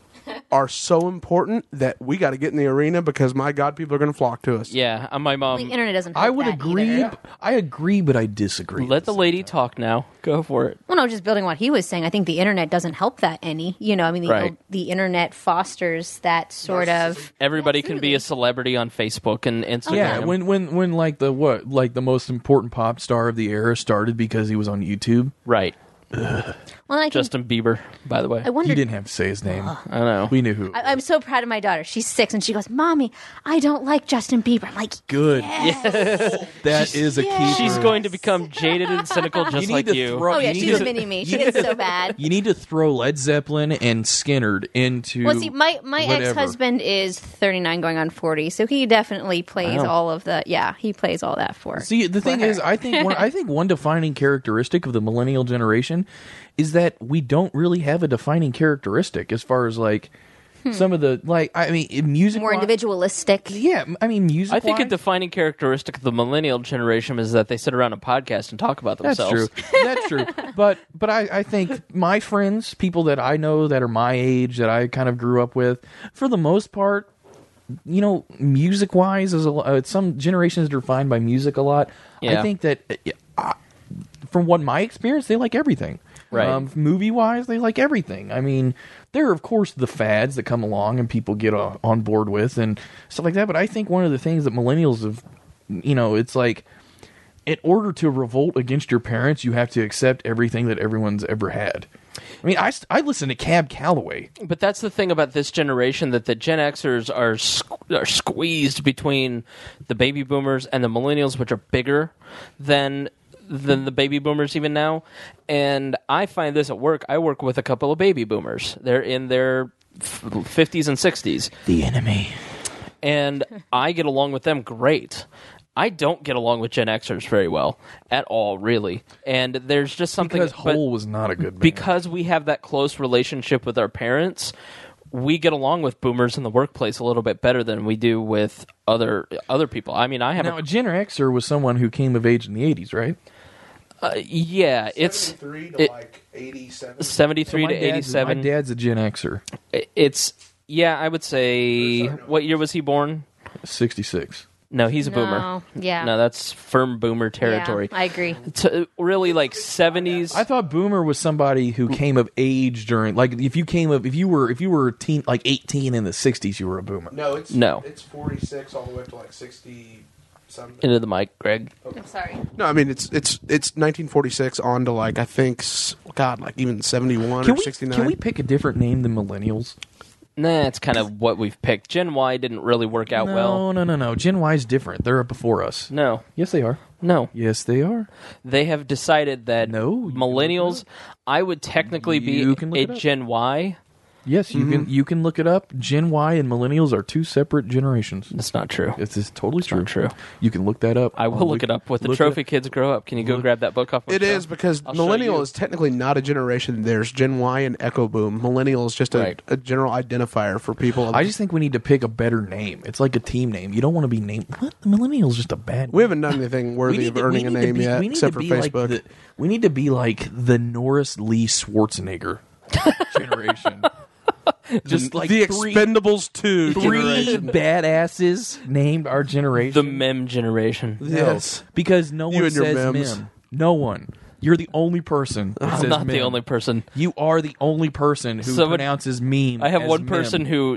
are so important that we got to get in the arena because, my God, people are going to flock to us. Yeah, my The mom. internet doesn't. Help I would that agree. either. I agree, but I disagree. Let the lady talk now. Go for it. Well, no, just building what he was saying. I think the internet doesn't help that any. I mean, Right. the internet fosters that sort of. Everybody can be Absolutely. a celebrity on Facebook and Instagram. Yeah, when like the most important pop star of the era started because he was on YouTube. Right. Well, I think, Justin Bieber, by the way. I wonder. You didn't have to say his name. I know. We knew who. I'm so proud of my daughter. She's 6, and she goes, "Mommy, I don't like Justin Bieber." I'm like, Good. That is a key. She's going to become jaded and cynical just need like to you. throw- "Oh yeah, you need she's to- a mini me. She gets so bad." You need to throw Led Zeppelin and Skinnerd into. Well, see, my whatever. ex-husband is 39 going on 40, so he definitely plays Wow. all of the. Yeah, he plays all that for. See, the thing her. is, I think one defining characteristic of the millennial generation is that we don't really have a defining characteristic as far as like some of the music More individualistic. Yeah, I mean music. I think a defining characteristic of the millennial generation is that they sit around a podcast and talk about That's themselves. true. That's true. But I think my friends, people that I know that are my age, that I kind of grew up with, for the most part, music wise, some generations are defined by music a lot. Yeah. I think that from what my experience, they like everything. Right. Movie wise, they like everything. I mean, there are of course the fads that come along and people get on board with and stuff like that. But I think one of the things that millennials have, it's like, in order to revolt against your parents, you have to accept everything that everyone's ever had. I mean, I listen to Cab Calloway. But that's the thing about this generation, that the Gen Xers are squeezed between the baby boomers and the millennials, which are bigger than the baby boomers even now. And I find this at work. I work with a couple of baby boomers. They're in their 50s and 60s. The enemy. And I get along with them great. I don't get along with Gen Xers very well at all, really. And there's just something... Because but Hole was not a good band. because we have that close relationship with our parents, we get along with boomers in the workplace a little bit better than we do with other people. I mean, I have Now, a Gen Xer was someone who came of age in the 80s, right? yeah, it's 73 to it- like 87. 73 So to my dad's- 87. My dad's a Gen Xer. It's I would say, what year was he born? 66. No, he's a No, boomer. yeah. No, that's firm boomer territory. Yeah, I agree. Really, like 70s. I thought boomer was somebody who came of age during, like, if you were a teen, like 18 in the 60s, you were a boomer. No, it's No. It's 46 all the way up to like 60 something. Into the mic, Greg. I'm sorry. No, I mean it's 1946 on to like I think like even 71 or 69. Can we pick a different name than millennials? Nah, it's kind of what we've picked. Gen Y didn't really work out well. No. Gen Y is different. They're before us. No, Yes, they are. no. Yes, they are. They have decided that No, you millennials, I would technically You be can look a it up. Gen Y. Yes, you can look it up. Gen Y and millennials are two separate generations. That's not true. It's totally true. not true. You can look that up. I will look it up. With the look trophy it- kids grow up, can you go grab that book off my It shelf? is because I'll show millennial you. is technically not a generation. There's Gen Y and Echo Boom. Millennial is just Right. a general identifier for people. I just think we need to pick a better name. It's like a team name. You don't want to be named. What? The millennial's just a bad. we haven't done anything worthy of earning a name yet, we need except to for be like Facebook. we need to be like the Norris Lee Schwarzenegger generation. Just like the three Expendables 2 three generation. badasses named our The generation. mem generation. Yes. Because no You one and your says memes. mem. No one. You're the only person that I'm says not the mem. only person. You are the only person who Someone- pronounces meme. I have as one mem. person who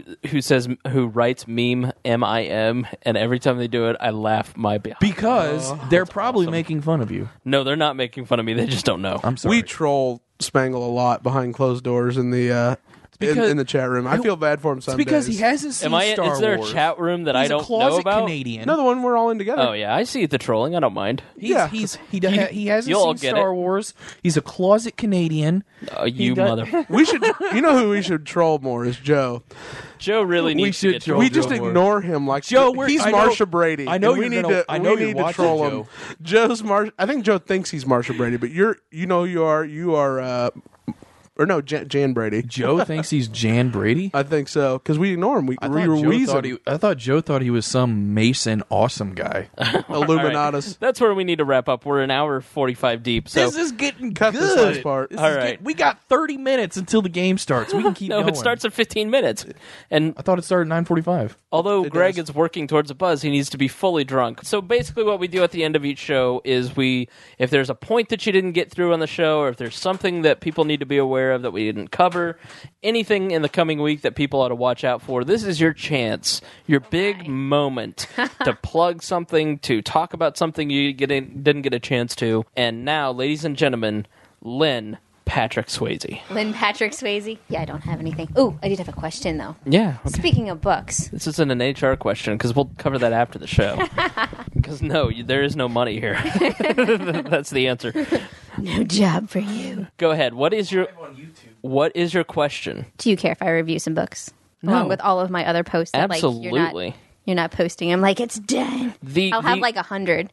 writes meme MIM, and every time they do it, I laugh my behind. because they're probably making fun of you. No, they're not making fun of me. They just don't know. I'm sorry. We troll Spangle a lot behind closed doors in the because- in the chat room. I feel bad for him It's some because days. he hasn't seen Am I? Star Is there Wars. a chat room that He's I don't a closet know about? Canadian. Another one we're all in together. Oh yeah, I see the trolling. I don't mind. Yeah. He hasn't You'll all seen get Star it. Wars. He's a closet Canadian. You does- mother. We should. You know who we should troll more is Joe. Joe really We needs should to get troll trolled. We just Joe more. ignore him like Joe, he's I know- Marsha Brady. I know and we you're need gonna- to. I know we you're need to watching, troll Joe. him. Joe's I think Joe thinks he's Marsha Brady, but you are Or no, Jan Brady. Joe thinks he's Jan Brady. I think so because we ignore him. I thought Joe thought he was some Mason awesome guy. Illuminatus. That's where we need to wrap up. We're an hour 45 deep. So This is getting Cut good. this last part. This All is right. we got 30 minutes until the game starts. We can keep no, going. it starts at 15 minutes. And I thought it started at 9:45. although It Greg does. is working towards a buzz, he needs to be fully drunk. So basically what we do at the end of each show is if there's a point that you didn't get through on the show, or if there's something that people need to be aware of that we didn't cover, anything in the coming week that people ought to watch out for, this is your chance, your big moment to plug something, to talk about something you didn't get a chance to. And now, ladies and gentlemen, Lynn Patrick Swayze. Lynn Patrick Swayze. Yeah, I don't have anything. Ooh, I did have a question though. Yeah. Okay. Speaking of books, This isn't an HR question because we'll cover that after the show. Because no, there is no money here. That's the answer. no job for you. Go ahead. What is your question? Do you care if I review some books No. along with all of my other posts? That, Absolutely. You're not posting. I'm like, it's done. I'll have like 100.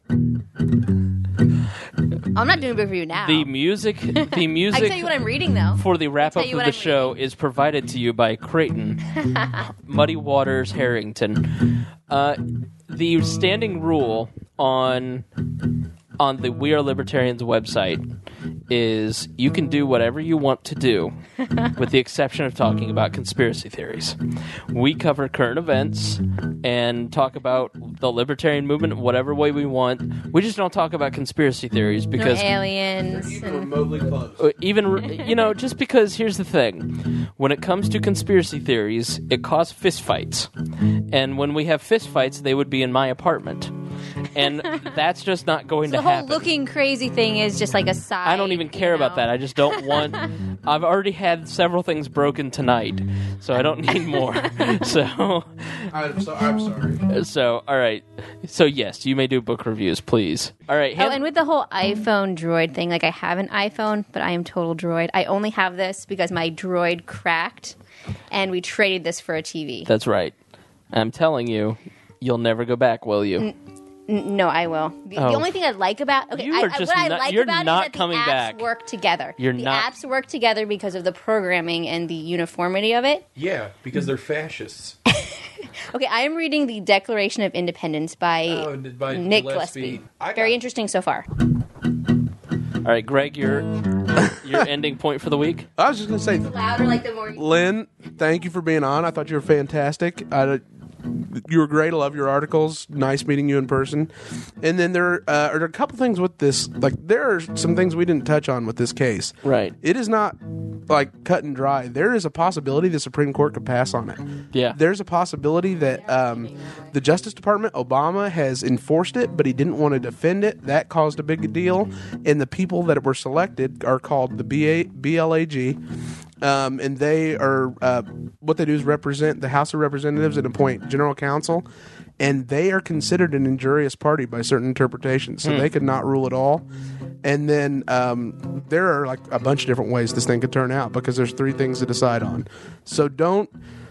I'm not doing a book review now. the music. The I can music tell you what I'm reading though. for the wrap up tell you of what the I'm show is provided to you by Creighton, Muddy Waters Harrington. The standing rule on the We Are Libertarians website is you can do whatever you want to do, with the exception of talking about conspiracy theories. We cover current events and talk about the libertarian movement whatever way we want. We just don't talk about conspiracy theories No because aliens. and- remotely close. just because here's the thing, when it comes to conspiracy theories, it causes fistfights, and when we have fistfights, they would be in my apartment, and that's just not going the to whole happen. looking crazy thing is just like a side. I don't even care about that. I just don't want. I've already had several things broken tonight, so I don't need more. So I'm sorry. all right. So yes, you may do book reviews, please. All right. Oh, and with the whole iPhone Droid thing, like I have an iPhone, but I am total Droid. I only have this because my Droid cracked, and we traded this for a TV. That's right. I'm telling you, you'll never go back, will you? No, I will. The Oh. only thing I like about You are just what I not- like you're about not it is that coming the apps back. work together. You're the not- apps work together because of the programming and the uniformity of it. Yeah, because they're fascists. Okay, I am reading the Declaration of Independence by by Nick Gillespie. Gillespie. Very interesting so far. All right, Greg, your ending point for the week. I was just going to say, Louder, like the more. Lynn, thank you for being on. I thought you were fantastic. You were great. I love your articles. Nice meeting you in person. And then there are a couple things with this. Like, there are some things we didn't touch on with this case. Right. It is not like cut and dry. There is a possibility the Supreme Court could pass on it. Yeah. There's a possibility that the Justice Department, Obama, has enforced it, but he didn't want to defend it. That caused a big deal. And the people that were selected are called the BLAG. And they are what they do is represent the House of Representatives and appoint general counsel, and they are considered an injurious party by certain interpretations, so they could not rule at all. And then there are like a bunch of different ways this thing could turn out because there's three things to decide on. So don't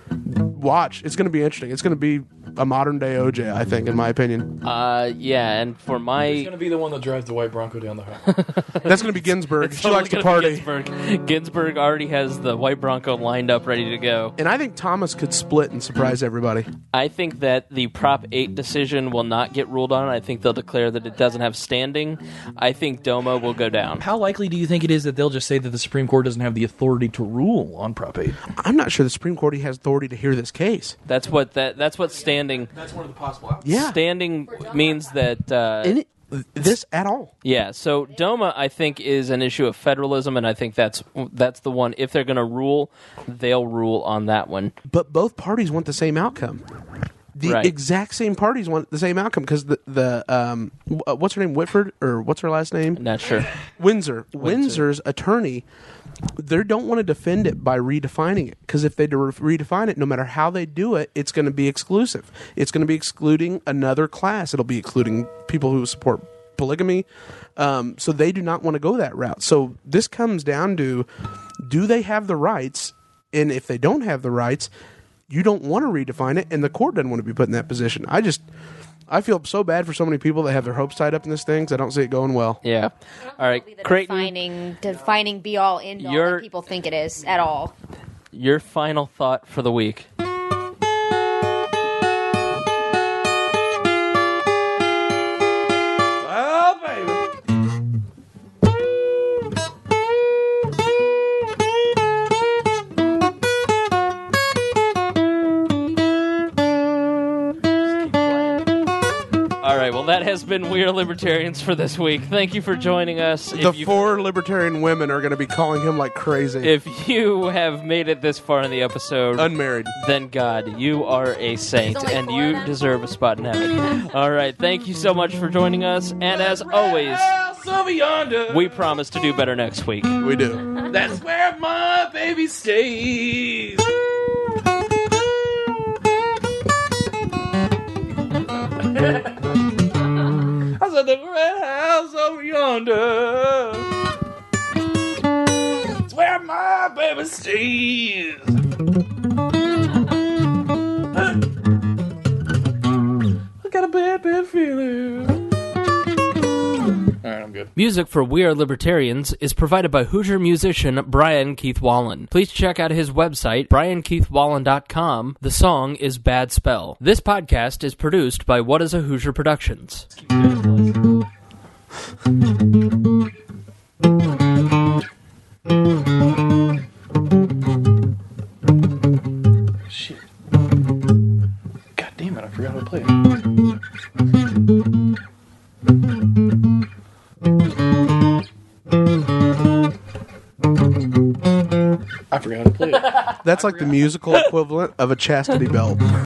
watch. It's going to be interesting. It's going to be a modern day OJ, I think, in my opinion. Yeah, and for He's my going to be the one that drives the white Bronco down the highway. That's going to be Ginsburg. She likes to Totally party. gonna be Ginsburg. Ginsburg already has the white Bronco lined up, ready to go. And I think Thomas could split and surprise everybody. I think that the Prop 8 decision will not get ruled on. I think they'll declare that it doesn't have standing. I think DOMA will go down. How likely do you think it is that they'll just say that the Supreme Court doesn't have the authority to rule on Prop 8? I'm not sure the Supreme Court has authority to hear this case. That's what standing That's one of the possible outcomes. Yeah. standing means that. This at all. Yeah, so DOMA, I think, is an issue of federalism, and I think that's the one. If they're going to rule, they'll rule on that one. But both parties want the same outcome. The Right. exact same parties want the same outcome because the what's her name, Whitford, or what's her last name? Not sure. Windsor's attorney, they don't want to defend it by redefining it because if they redefine it, no matter how they do it, it's going to be exclusive. It's going to be excluding another class. It'll be excluding people who support polygamy. So they do not want to go that route. So this comes down to, do they have the rights? And if they don't have the rights, you don't want to redefine it, and the court doesn't want to be put in that position. I I feel so bad for so many people that have their hopes tied up in this thing. 'Cause I don't see it going well. Yeah. All right, The Creighton, defining be all end all You're- that people think it is at all. your final thought for the week. Oh, baby. All right, well, that has been We Are Libertarians for this week. Thank you for joining us. The 4 libertarian women are going to be calling him like crazy. If you have made it this far in the episode, Unmarried. then God, you are a saint, There's only and 4 you of them. deserve a spot in heaven. All right, thank you so much for joining us, and as always, House over yonder. we promise to do better next week. We do. That's where my baby stays. I said the red house over yonder. It's where my baby stays. I got a bad feeling. All right, I'm good. Music for We Are Libertarians is provided by Hoosier musician Brian Keith Wallen. Please check out his website, briankeithwallen.com. The song is Bad Spell. This podcast is produced by What is a Hoosier Productions. Shit. God damn it, I forgot how to play it. I forgot how to play it. That's like the musical equivalent of a chastity belt.